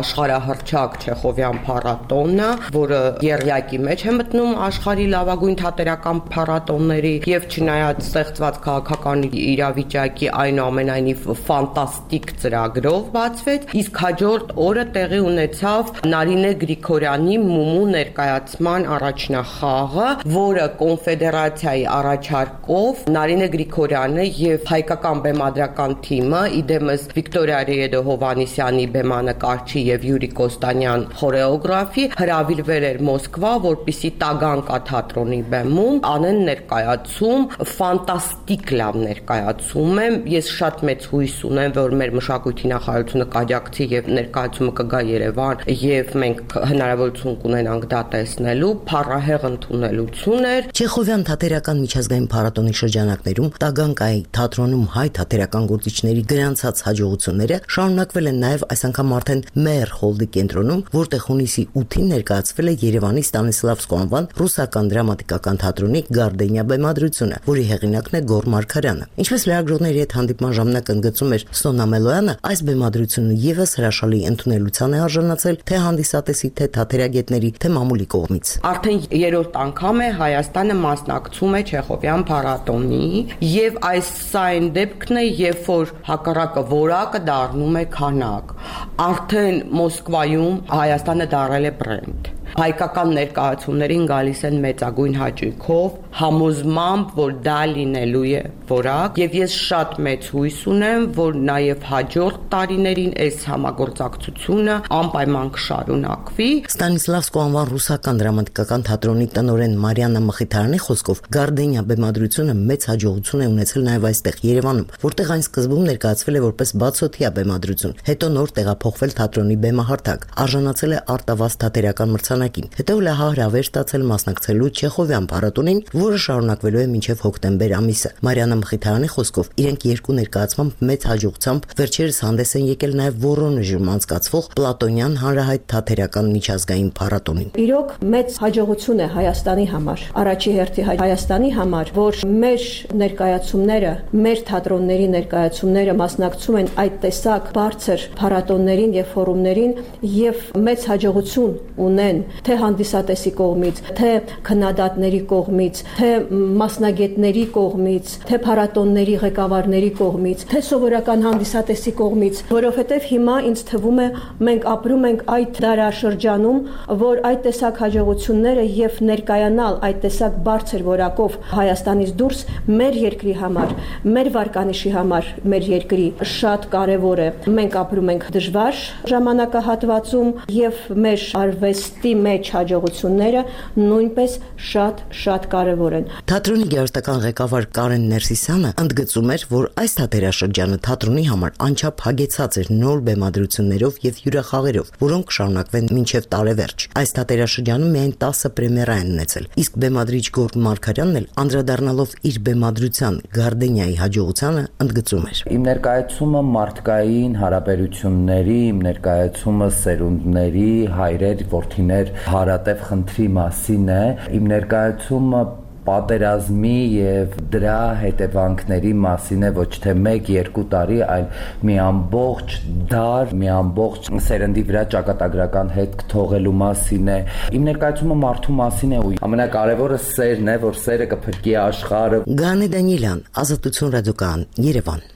աշխարհահռչակ Չեխովյան փառատոնը, որը եռյակի մեջ է մտնում աշխարհի լավագույն թատերական փառատոնների եւ չնայած ստեղծված քաղաքական իրավիճակի այնուամենայնիվ ֆանտաստիկ ծրագրով բացվեց, իսկ հաջորդ օրը տեղի ունեցավ Նարինե Գրիգորյանի Մումու ներկայացման առաջնախաղը, որը կոնֆեդերացիայի առաջարկով Նարինե Գրիգորյանը եւ հայկական բեմադրական թիմը, իդեմս Վիկտորիա Ռեյեդո Հովանիսյանի բեմանկարչի եւ Յուրի Կոստանյան խորեոգրաֆի հրավիրվել էր Մոսկվա, որպեսզի Տագանկա թատրոնի բեմում անեն ներկայացում, ֆանտաստիկ լավ ներկայացում է։ Ես շատ մեծ հույս ունեմ, որ մեր մշակույթի նախարարությունը կաջակցի եւ ներկայացումը կգա Երևան եւ մենք հնարավորություն կունենանք դա տեսնելու, փառահեղ ընդունելություն էր։
Չեխովյան թատերական միջազգային փառատոնի շրջանակներում Տագանկայի թատրոնում հայ թատերական գործիչների գրանցած հաջողությունները շարունակվել են նաեւ այս անգամ արդեն Մեր հոլդի կենտրոնում, որտեղ հունիսի 8-ին ներկայացվել է Երևանի Ստանիսլավսկու անվան ռուսական դրամատիկական թատրոնի Գարդենիա բեմադրությունը, որի հեղինակն է Գոր Մարգարյանը։ Ինչպես լրագրողների հետ հանդիպման ժամանակ ընդգծում էր Սոնա Մելոյանը, այս բեմադրությունը եւս հրաշալի ընդունելության է արժանացել թե հանդիսատեսի, թե թատերագետների, թե մամուլի կողմից։
Արդեն երրորդ անգամ է Հայաստանը մասնակցում է Չեխովյան փառատոնի եւ այս այն դեպքն է, երբ որ հակառակը որակը դառնում է քանակ։ Արդեն Մոսկվայում Հայաստանը դառել է բրենդ։ Հայկական ներկայացումներին գալիս են մեծագույն հաճույքով, համոզմամբ, որ դա լինելու է որակ, եւ ես շատ մեծ հույս ունեմ, որ նաեւ հաջորդ տարիներին այս համագործակցությունը անպայման կշարունակվի։
Ստանիսլավսկու անվան ռուսական դրամատիկական թատրոնի տնօրեն Մարիաննա Մխիթարյանի խոսքով Գարդենիա բեմադրությունը մեծ հաջողություն է ունեցել նաեւ այստեղ Երևանում, որտեղ այն սկզբում ներկայացվել է որպես բացօթյա բեմադրություն, հետո նոր տեղափոխվել թատրոնի բեմահարթակ, արժանացել է արտավազ թատերական մրցանակին, հետո լահահրավեր ստացել մասնակցելու Չեխովյան փառատոնին, որը շարունակվելու է մինչև հոկտեմբեր ամիսը։ Մարիաննա Մխիթարյանի խոսքով իրենք երկու ներկայացմամբ մեծ հաջողությամբ վերջերս հանդես են եկել նաեւ Վորոնեժում անցկացվող Պլատոնյան հանրահայտ թատերական միջազգային փառատոնին։
Իրոք մեծ հաջողություն է Հայաստանի համար, առաջի հերթի Հայաստանի համար, որ մեր ներկայացումները, մեր թատրոնների ներկայացումները մասնակցում են այդ տեսակ բարձր փառատոններին եւ ֆորումներին եւ մեծ հաջողություն ունեն թե հանդիսատեսի կողմից, թե քննադատների կողմից, թե մասնագետների կողմից, թե փառատոնների ղեկավարների կողմից, թե սովորական հանդիսատեսի կողմից, որովհետև հիմա ինձ թվում է մենք ապրում ենք այդ դարաշրջանում, որ այդ տեսակ հաջողությունները եւ ներկայանալ այդ տեսակ բարձր որակով Հայաստանից դուրս մեր երկրի համար, մեր վարկանիշի համար, մեր երկրի շատ կարեւոր է։ Մենք ապրում ենք դժվար ժամանակահատվածում եւ մեր արվեստի մեջ հաջողությունները նույնպես շատ կարևոր են։
Թատրոնի գեղարվեստական ղեկավար Կարեն Ներսիսյանը ընդգծում էր, որ այս թատերաշրջանը թատրոնի համար անչափ հագեցած էր նոր բեմադրություններով եւ հյուրախաղերով, որոնք կշարունակվեն մինչեւ տարեվերջ։ Այս թատերաշրջանում միայն 10 պրեմիերա են ունեցել, իսկ բեմադրիչ Գոր Մարգարյանն էլ անդրադառնալով իր բեմադրության Գարդենիայի հաջողությանը ընդգծում էր.
Իմ ներկայացումը մարդկային հարաբերությունների, իմ ներկայացումը սերունդների, հայրեր, որդիներ հարատև խնդրի մասին է, իմ ներկայացումը պատերազմի եւ դրա հետևանքների մասին է, ոչ թե 1-2 տարի, այլ մի ամբողջ դար, մի ամբողջ սերնդի վրա ճակատագրական հետք թողելու մասին է։ Իմ ներկայացումը մարդու մասին է ու ամենակարևորը սերն է, որ սերը կփրկի աշխարհը։
Գանե Դանիելյան, Ազատություն ռադիոկայան, Երևան։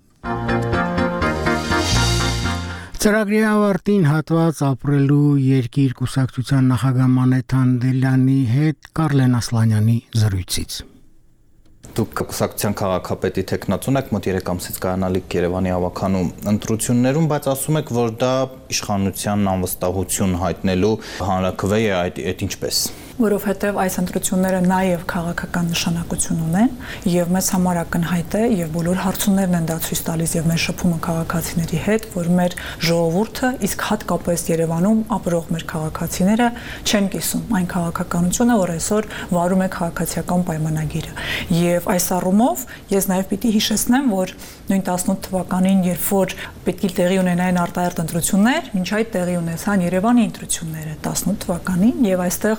Ծրագրի ավարտին հատված ապրելու երկիր կուսակցության նախագահ Մանեթ Անդելյանի հետ Կարլեն Ասլանյանի զրույցից։
Դուք կուսակցության քաղաքապետի տեխնացուն եք, մոտ 3 ամսից կայանալիք Երևանի ավականու ընտրություններում, բայց ասում եք, որ դա իշխանության անվստահություն հայտնելու հանրաքվե է, այդ ինչպես։
Որովհետև այս ընտրությունները նաև քաղաքական նշանակություն ունեն եւ մեզ համար ակնհայտ է եւ բոլոր հարցումներն են դա ցույց տալիս եւ մեր շփումը քաղաքացիների հետ, որ մեր ժողովուրդը, իսկ հատկապես Երևանում ապրող մեր քաղաքացիները չեն կիսում այն քաղաքականությունը, որ այսօր վարում է քաղաքացիական պայմանագիրը։ Եվ այս առումով ես նաև պիտի հիշեցնեմ, որ նույն 18 թվականին, երբ որ պետք է տեղի ունենային արտահերթ ընտրություններ, մինչ այդ տեղի ունեցան Երևանի ընտրությունները 18 թվականին եւ այստեղ նույն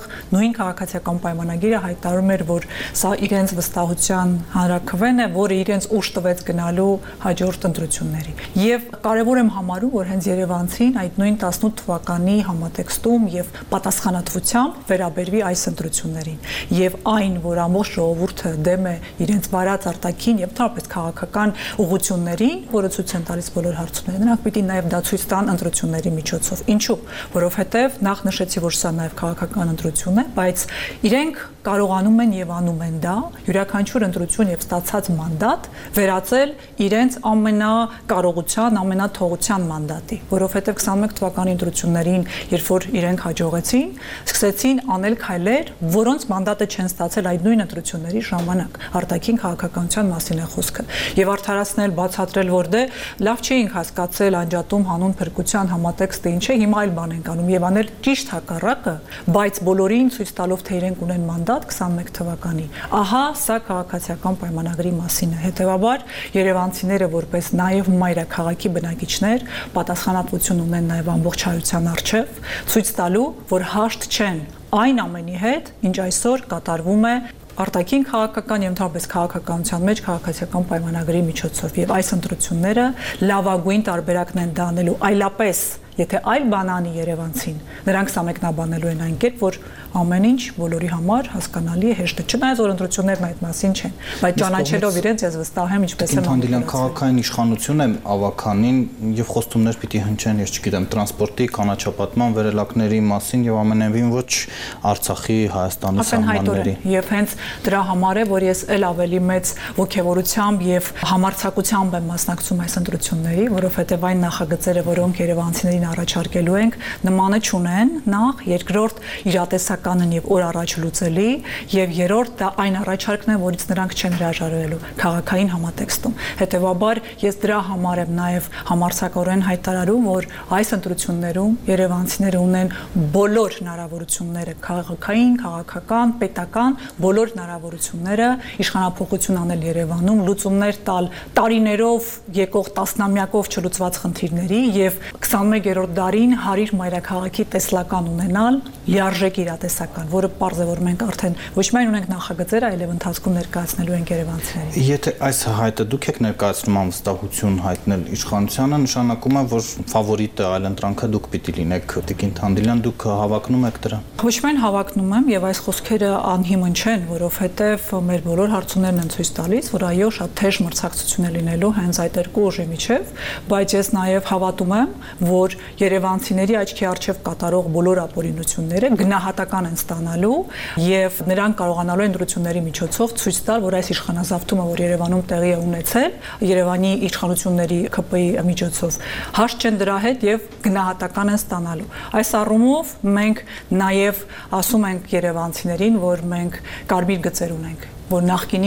նույն քաղաքացիական պայմանագիրը հայտարարում էր, որ սա իրենց վստահության հանրաքվեն է, որը իրենց ուժ տվեց գնալու հաջորդ ընտրությունների։ Եվ կարևոր եմ համարում, որ հենց Երևանցին այդ նույն 18 թվականի համատեքստում եւ պատասխանատվությամբ վերաբերվի այս ընտրություններին։ Եվ այն, որ ամբողջ ժողովուրդը դեմ է իրենց վարած արտաքին եւ թափից քաղաքական ուղղություններին, որը ցույց են տալիս բոլոր հարցումները, նրանք պիտի նաեւ դա ցույց տան ընտրությունների միջոցով։ Ինչու՞, որովհետեւ նախ նշեցի, որ սա նաեւ քաղաքական ընտրություն է, բայց իրենք կարողանում են եւ անում են դա յուրաքանչյուր ընտրություն եւ ստացած մանդատ վերածել իրենց ամենակարողության, ամենաթողության մանդատի, որովհետեւ 21 թվականի ընտրություններին, երբ որ իրենք հաջողեցին, սկսեցին անել քայլեր, որոնց մանդատը չեն ստացել այդ նույն ընտրությունների ժամանակ։ Արտաքին քաղաքականության մասին է խոսքը։ Եվ արդարացնել, բացատրել, որ դե լավ չէինք հասկացել անջատում հանուն փրկության համատեքստը ինչ է, հիմա այլ բան ենք անում եւ անել ճիշտ հակառակը, բայց բոլորին ցույց տալով, թե իրենք ունեն մանդատ 21 թվականի։ Ահա սա քաղաքացիական պայմանագրի մասին է։ Հետևաբար երևանցիները որպես նաև մայրաքաղաքի բնակիչներ պատասխանատվություն ունեն նաև ամբողջ հայության առջև, ցույց տալու, որ հաշտ չեն այն ամենի հետ, ինչ այսօր կատարվում է արտաքին քաղաքական եւ ընդհանրապես քաղաքականության մեջ քաղաքացիական պայմանագրի միջոցով եւ այս ընտրությունները լավագույն տարբերակն են դա անելու այլապես եթե այլ բան անի երևանցին նրանք սա մեկնաբանելու են այն կերպ որ ամեն ինչ բոլորի համար հասկանալի է հեշտ է չնայած որ ընտրություններն այդ մասին չեն բայց ճանաչելով իրենց ես վստահ եմ ինչպես եմ
Հանդիլյան քաղաքային իշխանություն է ավականին եւ խոստումներ պիտի հնչեն ես չգիտեմ տրանսպորտի կանաչապատման վերելակների մասին եւ ամենևին ոչ Արցախի Հայաստանի սահմանների
եւ հենց դրա համար է որ ես ել ավելի մեծ ողջավորությամբ եւ համարձակությամբ եմ մասնակցում այս ընտրությունների որովհետեւ այն նախագծերը որոնք երևանցիներին առաջարկելու ենք նմանը չունեն նախ երկրորդ իրատեսականն եւ օր առաջ լուծելի եւ երրորդ դա այն առաջարկն է որից նրանք չեն հրաժարվելու քաղաքային համատեքստում հետեւաբար ես դրա համար եմ նաեւ համարձակորեն հայտարարում որ այս ընտրություններում երևանցիները ունեն բոլոր հնարավորությունները քաղաքային քաղաքական պետական բոլոր հնարավորությունները իշխանապողություն անել Երևանում լուծումներ տալ տարիներով եկող տասնամյակով չլուծված խնդիրների եւ 21-րդ դարին հարիր մայրաքաղաքի տեսլական ունենալ լիարժեք իրատեսական, որը պարզ է որ մենք արդեն ոչ միայն ունենք նախագծեր, այլև ընթացքում ներկայացնելու ենք երևանցիներին։
Եթե այս հայտը դուք եք ներկայացնում անվստահություն հայտնել իշխանությանը, նշանակում է, որ ֆավորիտը այլընտրանքը դուք պիտի լինեք, Տիկին Թանդիլյան, դուք հավակնում եք դրան։
Ոչ միայն հավակնում եմ եւ այս խոսքերը անհիմն չեն, որովհետեւ մեր բոլոր հարցումներն են ցույց տալիս, որ այո, շատ թեժ մրցակցություն է լինելու հենց այդ երկու ուժի միջև, բայց ես նաեւ հավատում եմ, որ երևանցիների աչքի առջև կատարող բոլոր ապօրինությունները գնահատական են ստանալու եւ նրանք կարողանալու են ընտրությունների միջոցով ցույց տալ, որ այս իշխանազավթումը, որ Երևանում տեղի է ունեցել, Երևանի իշխանությունների ԿՊ-ի միջոցով հաշտ չեն դրա հետ եւ գնահատական են ստանալու։ Այս առումով մենք նաեւ ասում ենք երևանցիներին, որ մենք կարմիր գծեր ունենք որ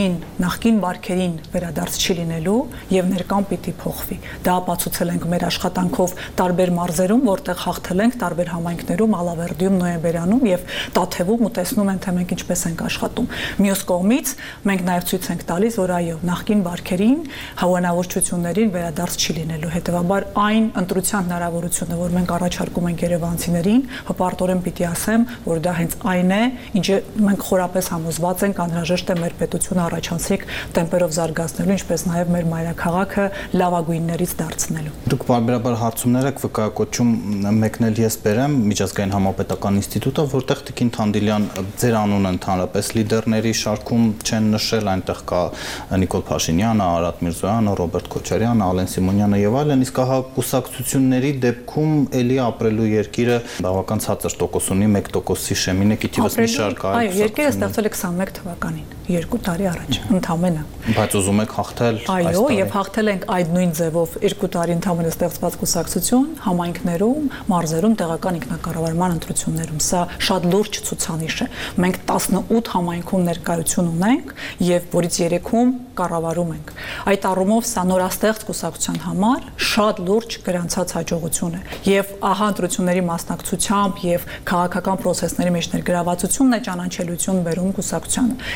նախկին բարքերին վերադարձ չի լինելու եւ ներկան պիտի փոխվի։ Դա ապացուցել ենք մեր աշխատանքով տարբեր մարզերում, որտեղ հաղթել ենք տարբեր համայնքներում, Ալավերդիում, Նոյեմբերյանում եւ Տաթևում ու տեսնում են թե մենք ինչպես ենք աշխատում։ Մյուս կողմից մենք նաեւ ցույց ենք տալիս, որ այո, նախկին բարքերին հավանավորություններին վերադարձ չի լինելու։ Հետեւաբար այն ընտրության հնարավորությունը, որ մենք առաջարկում ենք երևանցիներին, հպարտորեն պիտի ասեմ, որ դա հենց այն է, ինչը մենք խորապես համոզված ենք անհրաժեշտ է պետությունը առաջանցիկ տեմպերով զարգացնելու, ինչպես նաև մեր մայրաքաղաքը լավագույններից դարձնելու։
Դուք բարբերաբար հարցումներ եք վկայակոչում մեկն էլ ես բերեմ միջազգային համապետական ինստիտուտը, որտեղ Տիկին Թանդիլյան ձեր անունը ընդհանրապես լիդերների շարքում չեն նշել, այնտեղ կա Նիկոլ Փաշինյանը, Արադ Միրզոյանը, Ռոբերտ Քոչարյանը, Ալեն Սիմոնյանը եւ այլն, իսկ ահա կուսակցությունների դեպքում էլի ապրելու երկիրը բավական ցածր տոկոս ունի, 1%-ի շեմին է, քիչիվս մի շարք այլ։
Այո, երկիրը ստեղծվել է 21 թվականին, 2 տարի առաջ, ընդամենը։
Բայց ուզում եք հաղթել այս
այո, եւ հաղթել ենք այդ նույն ձևով 2 տարի ընդամենը ստեղծված կուսակցություն համայնքներում, մարզերում, տեղական ինքնակառավարման ընտրություններում։ Սա շատ լուրջ ցուցանիշ է։ Մենք 18 համայնքում ներկայություն ունենք եւ որից 3-ում կառավարում ենք։ Այդ առումով սա նորաստեղծ կուսակցության համար շատ լուրջ գրանցած հաջողություն է։ Եվ ահա ընտրությունների մասնակցությամբ եւ քաղաքական process-ների մեջ ներգրավվածությունն է ճանաչելիություն բերում կուսակցությանը։ Ինչ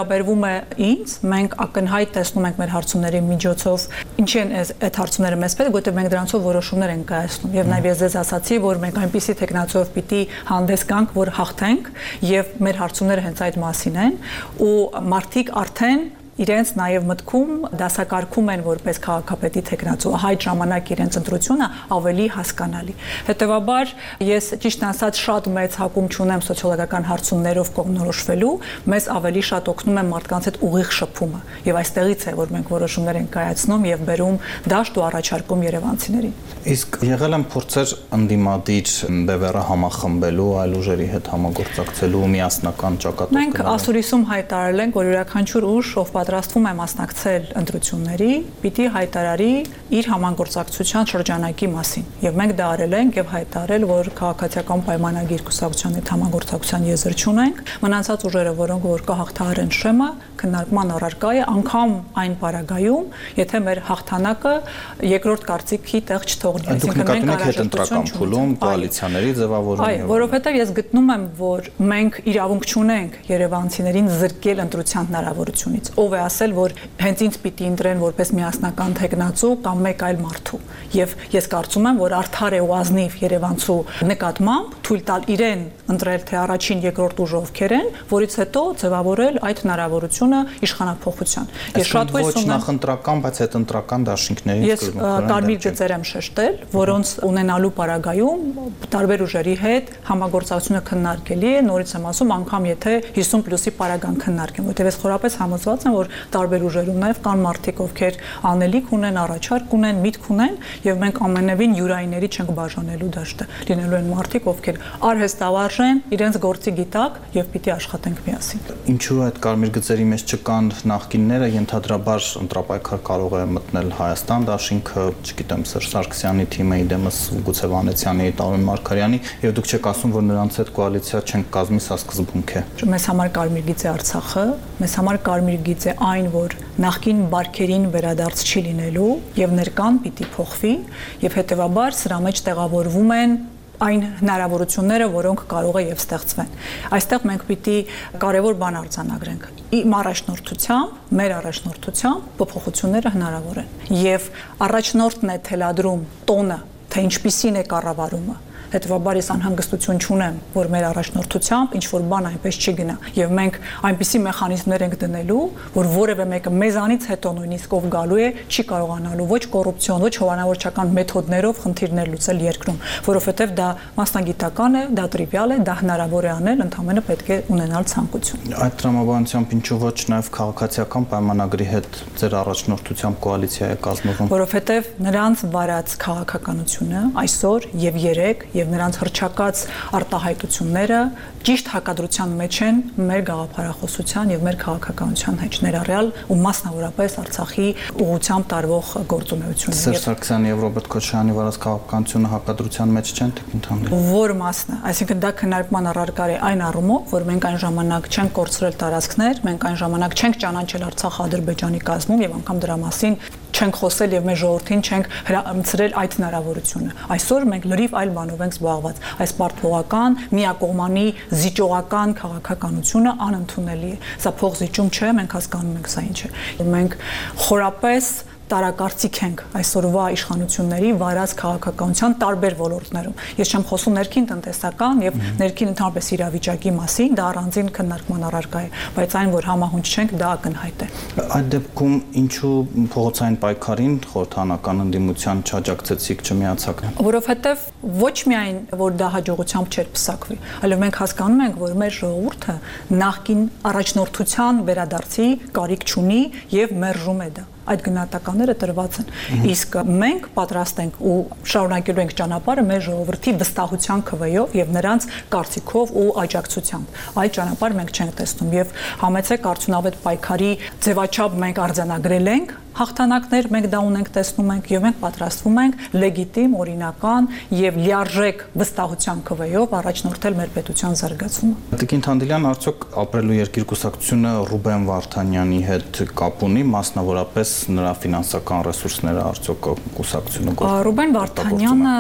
վերաբերվում է ինձ, մենք ակնհայտ տեսնում ենք մեր հարցումների միջոցով, ինչի են այդ հարցումները մեզ պետք, որտեղ մենք դրանցով որոշումներ ենք կայացնում։ Եվ նաև ես ձեզ ասացի, որ մենք այնպիսի տեխնացիով պիտի հանդես գանք, որ հաղթենք, եւ մեր հարցումները հենց այդ մասին են, ու մարդիկ արդեն իրենց նաև մտքում դասակարգում են որպես քաղաքապետի տեխնացու, այդ ժամանակ իրենց ընտրությունը ավելի հասկանալի։ Հետևաբար ես ճիշտ ասած շատ մեծ հակում չունեմ սոցիոլոգիական հարցումներով կողմնորոշվելու, մեզ ավելի շատ օգնում է մարդկանց հետ ուղիղ շփումը, եւ այստեղից է, որ մենք որոշումներ ենք կայացնում եւ բերում դաշտ ու առաջարկում երևանցիներին։
Իսկ եղել են փորձեր ընդդիմադիր բևեռը համախմբելու, այլ ուժերի հետ համագործակցելու, միասնական ճակատով գնալու։ Մենք ասուրիսում հայտարարել ենք, որ յուրաքանչյուր ուժ, ով պատրաստվում է մասնակցել ընտրությունների, պիտի հայտարարի իր համագործակցության շրջանակի մասին։ Եվ մենք դա արել ենք եւ հայտարարել, որ քաղաքացիական պայմանագիր կուսակցության հետ համագործակցության եզր չունենք։ Մնացած ուժերը, որոնք որ կհաղթահարեն շեմը, քննարկման առարկա է, անգամ այն պարագայում, եթե մեր հաղթանակը երկրորդ կարծիքի տեղ չթողնի, այսինքն մենք հետընտրական փուլում կոալիցիաների ձևավորում։
Այո, որովհետեւ ես գտնում եմ, որ մենք իրավունք չունենք երևանցիներին զրկել ընտրության հնարավորությունից։ Ով է ասել, որ հենց ինձ պիտի ընտրեն որպես միասնական տեխնացու կամ մեկ այլ մարդու։ Եվ ես կարծում եմ, որ արդար է ու ազնիվ երևանցու նկատմամբ թույլ տալ իրեն ընտրել թե առաջին, երկրորդ ուժը ովքեր են, որից հետո ձևավորել այդ հնարավորությունը իշխանափոխության։ Ես շատ հույս ունեմ
նախընտրական, բայց հետընտրական դաշինքների
ես կարմիր գծեր եմ շեշտել, որոնց ունենալու պարագայում տարբեր ուժերի հետ համագործակցությունը քննարկելի է, նորից եմ ասում, անգամ եթե 50+-ի պարագան քննարկեն, որտեղ ես խորապես համոզված եմ, որ տարբեր ուժերում նաև կան մարդիկ, ովքեր անելիք ունեն, առաջարկ ունեն, միտք ունեն, եւ մենք ամենևին յուրայինների չենք բաժանելու դաշտը։ Լինելու են մարդիկ, ովքեր արհեստավարժ են, իրենց գործի գիտակ եւ պիտի աշխատենք միասին։
Ինչու այդ կարմիր գծերի մեջ չկան նախկինները, ենթադրաբար ընտրապայքար կարող է մտնել Հայաստան դաշինքը, չգիտեմ, Սերժ Սարգսյանի թիմը, իդեմս գուցե Վանեցյանի, Տարոն Մարգարյանի, եւ դուք չեք ասում, որ նրանց հետ կոալիցիա չենք կազմի, սա սկզբունք է։
Մեզ համար կարմիր գիծ է Արցախը, մեզ համար կարմիր գիծ է այն, որ նախկին բարքերին վերադարձ չի լինելու եւ ներկան պիտի փոխվի եւ հետեւաբար սրա մեջ տեղավորվում են այն հնարավորությունները, որոնք կարող է եւ ստեղծվեն։ Այստեղ մենք պիտի կարևոր բան արձանագրենք։ Իմ առաջնորդությամբ, մեր առաջնորդությամբ փոփոխությունները հնարավոր են եւ առաջնորդն է թելադրում տոնը, թե ինչպիսին է կառավարումը։ Հետևաբար ես անհանգստություն չունեմ, որ մեր առաջնորդությամբ ինչ որ բան այնպես չի գնա եւ մենք այնպիսի մեխանիզմներ ենք դնելու, որ որևէ մեկը մեզանից հետո նույնիսկ ով գալու է չի կարողանալու ոչ կոռուպցիոն, ոչ հովանավորչական մեթոդներով խնդիրներ լուծել երկրում, որովհետեւ դա մասնագիտական է, դա տրիվիալ է, դա հնարավոր է անել, ընդհանրապես պետք է ունենալ ցանկություն։
Այդ տրամաբանությամբ ինչու ոչ նաեւ քաղաքացիական պայմանագրի հետ ձեր առաջնորդությամբ կոալիցիա է կազմվում։
Որովհետեւ նրանց վարած քաղաքականությունը այսօր եւ երեք եւ նրանց հրճակած արտահայտությունները ճիշտ հակադրության մեջ են մեր գաղափարախոսության եւ մեր քաղաքականության հետ, ներառյալ ու մասնավորապես Արցախի ուղղությամբ տարվող գործունեությունները։
Սերժ Սարգսյանի եւ Ռոբերտ Քոչարյանի վարած քաղաքականությունը հակադրության մեջ չեն ընդհանրապես։
Որ մասն է, այսինքն դա քննարկման առարկա է այն առումով, որ մենք այն ժամանակ չենք կորցրել տարածքներ, մենք այն ժամանակ չենք ճանաչել Արցախ-Ադրբեջանի կազմում եւ անգամ դրա մասին չենք խոսել եւ մեր ժողովրդին չենք հրամցրել այդ հնարավորությունը։ Այսօր մենք լրիվ այլ բանով ենք զբաղված։ Այս պարտվողական, միակողմանի, զիջողական քաղաքականությունը անընդունելի է։ Սա փոխզիջում չէ, մենք հասկանում ենք սա ինչ է։ Մենք խորապես տարակարծիք ենք այսօրվա իշխանությունների վարած քաղաքականության տարբեր ոլորտներում։ Ես չեմ խոսում ներքին տնտեսական եւ ներքին ընդհանրապես իրավիճակի մասին, դա առանձին քննարկման առարկա է, բայց այն, որ համահունչ չենք, դա ակնհայտ է։
Այդ դեպքում ինչու փողոցային պայքարին խորհրդանական ընդդիմության չաջակցեցիք, չմիացաք։
Որովհետեւ ոչ միայն որ դա հաջողությամբ չէր պսակվի, այլև մենք հասկանում ենք, որ մեր ժողովուրդը նախկին առաջնորդության վերադարձի կարիք չունի եւ մերժում է դա։ Այդ գնահատականները տրված են։ Իսկ մենք պատրաստ ենք ու շարունակելու ենք ճանապարհը մեր ժողովրդի վստահության քվեով եւ նրանց կարծիքով ու աջակցությամբ։ Այդ ճանապարհը մենք չենք տեսնում եւ համեցեք արդյունավետ պայքարի ձևաչափ մենք արձանագրել ենք հաղթանակներ, մենք դա ունենք տեսնում ենք եւ մենք պատրաստվում ենք լեգիտիմ, օրինական եւ լիարժեք վստահության քվեով առաջնորդել մեր պետության զարգացումը։
Տիկին Թանդիլյան, արդյոք ապրելու երկիր կուսակցությունը Ռուբեն Վարդանյանի հետ կապ ունի, մասնավորապես նրա ֆինանսական ռեսուրսները արդյոք կուսակցությունը
Ռուբեն Վարդանյանը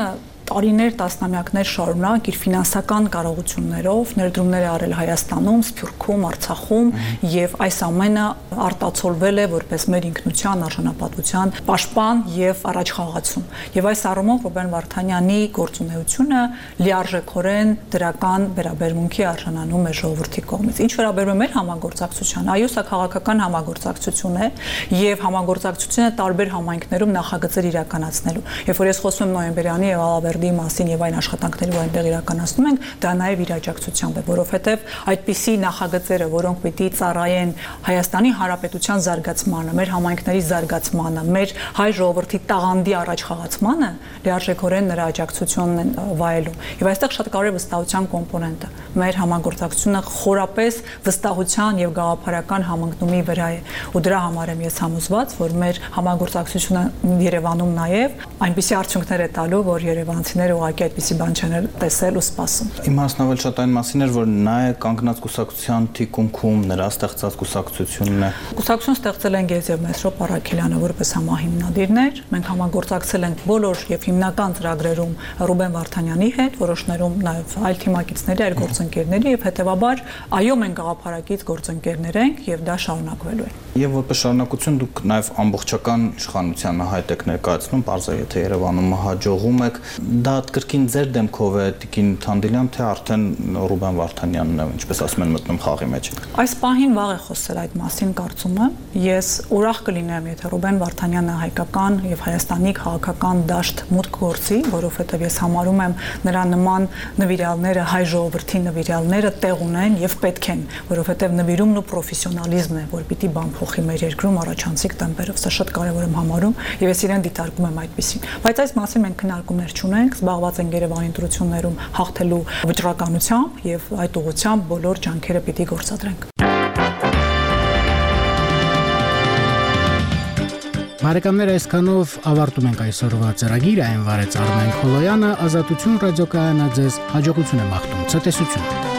տարիներ, տասնամյակներ շարունակ իր ֆինանսական կարողություններով ներդրումներ է արել Հայաստանում, Սփյուռքում, Արցախում եւ այս ամենը արտացոլվել է որպես մեր ինքնության, արժանապատվության պաշտպան եւ առաջխաղացում։ Եվ այս առումով Ռուբեն Վարդանյանի գործունեությունը լիարժեքորեն դրական վերաբերմունքի արժանանում է ժողովրդի կողմից։ Ինչ վերաբերում է մեր համագործակցության, այո, սա քաղաքական համագործակցություն է եւ համագործակցությունը տարբեր համայնքներում նախագծեր իրականացնելու։ Երբ որ ես խոսում եմ նոյեմբերյանի եւ Ալավերդի մասին եւ այն աշխատանքների, որ այնտեղ իրականացնում ենք, դա նաեւ իր աջակցությամբ է, որովհետեւ այդպիսի նախագծերը, որոնք պիտի ծառայեն Հայաստանի Հանրապետության զարգացմանը, մեր համայնքների զարգացմանը, մեր հայ ժողովրդի տաղանդի առաջխաղացմանը, լիարժեքորեն նրա աջակցությունն են վայելում։ Եվ այստեղ շատ կարևոր վստահության կոմպոնենտ է։ Մեր համագործակցությունը խորապես վստահության եւ գաղափարական համընկնումի վրա է, ու դրա համար եմ ես համոզված, որ մեր համագործակցությունը Երևանում նաեւ այնպիսի արդյունքներ է տալու, որ երևանցիները ուղղակի այդպիսի բան չեն տեսել ու սպասում։
Իմ հասնավել շատ այն մասին էր, որ նա է կանգնած կուսակցության թիկունքում, նրա ստեղծած կուսակցությունն է։
Կուսակցություն ստեղծել են Գեզ եւ Մեսրոպ Առաքելյանը որպես համահիմնադիրներ։ Մենք համագործակցել ենք բոլոր եւ հիմնական ծրագրերում Ռուբեն Վարդանյանի հետ, որոշներում նաեւ այլ թիմակիցների, այլ գործընկերների եւ հետեւաբար այո, մենք գաղափարակից գործընկերներ ենք եւ դա շարունակվելու է։
Եվ որպես շարունակություն դուք նաեւ ամբողջական իշխանությանը հայտ եք ներկայացնում, բարձր եթե Երևանում հաջողում եք, դա կրկին ձեր դեմքով է Տիկին Թանդիլյան, թե արդեն Ռուբեն Վարդանյանն է, ինչպես ասում են, մտնում խաղի մեջ։
Այս պահին վաղ է խոսել այդ մասին, կարծում եմ։ Ես ուրախ կլինեմ, եթե Ռուբեն Վարդանյանը հայկական եւ Հայաստանի քաղաքական դաշտ մուտք գործի, որովհետեւ ես համարում եմ նրա նման նվիրյալները, հայ ժողովրդի նվիրյալները տեղ ունեն եւ պետք են, որովհետեւ նվիրումն ու պրոֆեսիոնալիզմն է, որ պիտի բան փոխի մեր երկրում առաջանցիկ տեմպերով, սա շատ կարեւոր եմ համարում եւ ես իրեն դիտարկում եմ այդպեսին։ Բայց այս մասին մենք քննարկումներ չունենք, զբաղված ենք Երևանի ընտրություններում հաղթելու վճռականությամբ եւ այդ ուղղությամբ բոլոր ջանքերը պիտի գործադրենք։
Բարեկամներ, այսքանով ավարտում ենք այսօրվա ծրագիրը, այն վարեց Արմեն Խոլոյանը, Ազատություն ռադիոկայանը ձեզ հաջողություն եմ աղթում, ցտեսություն։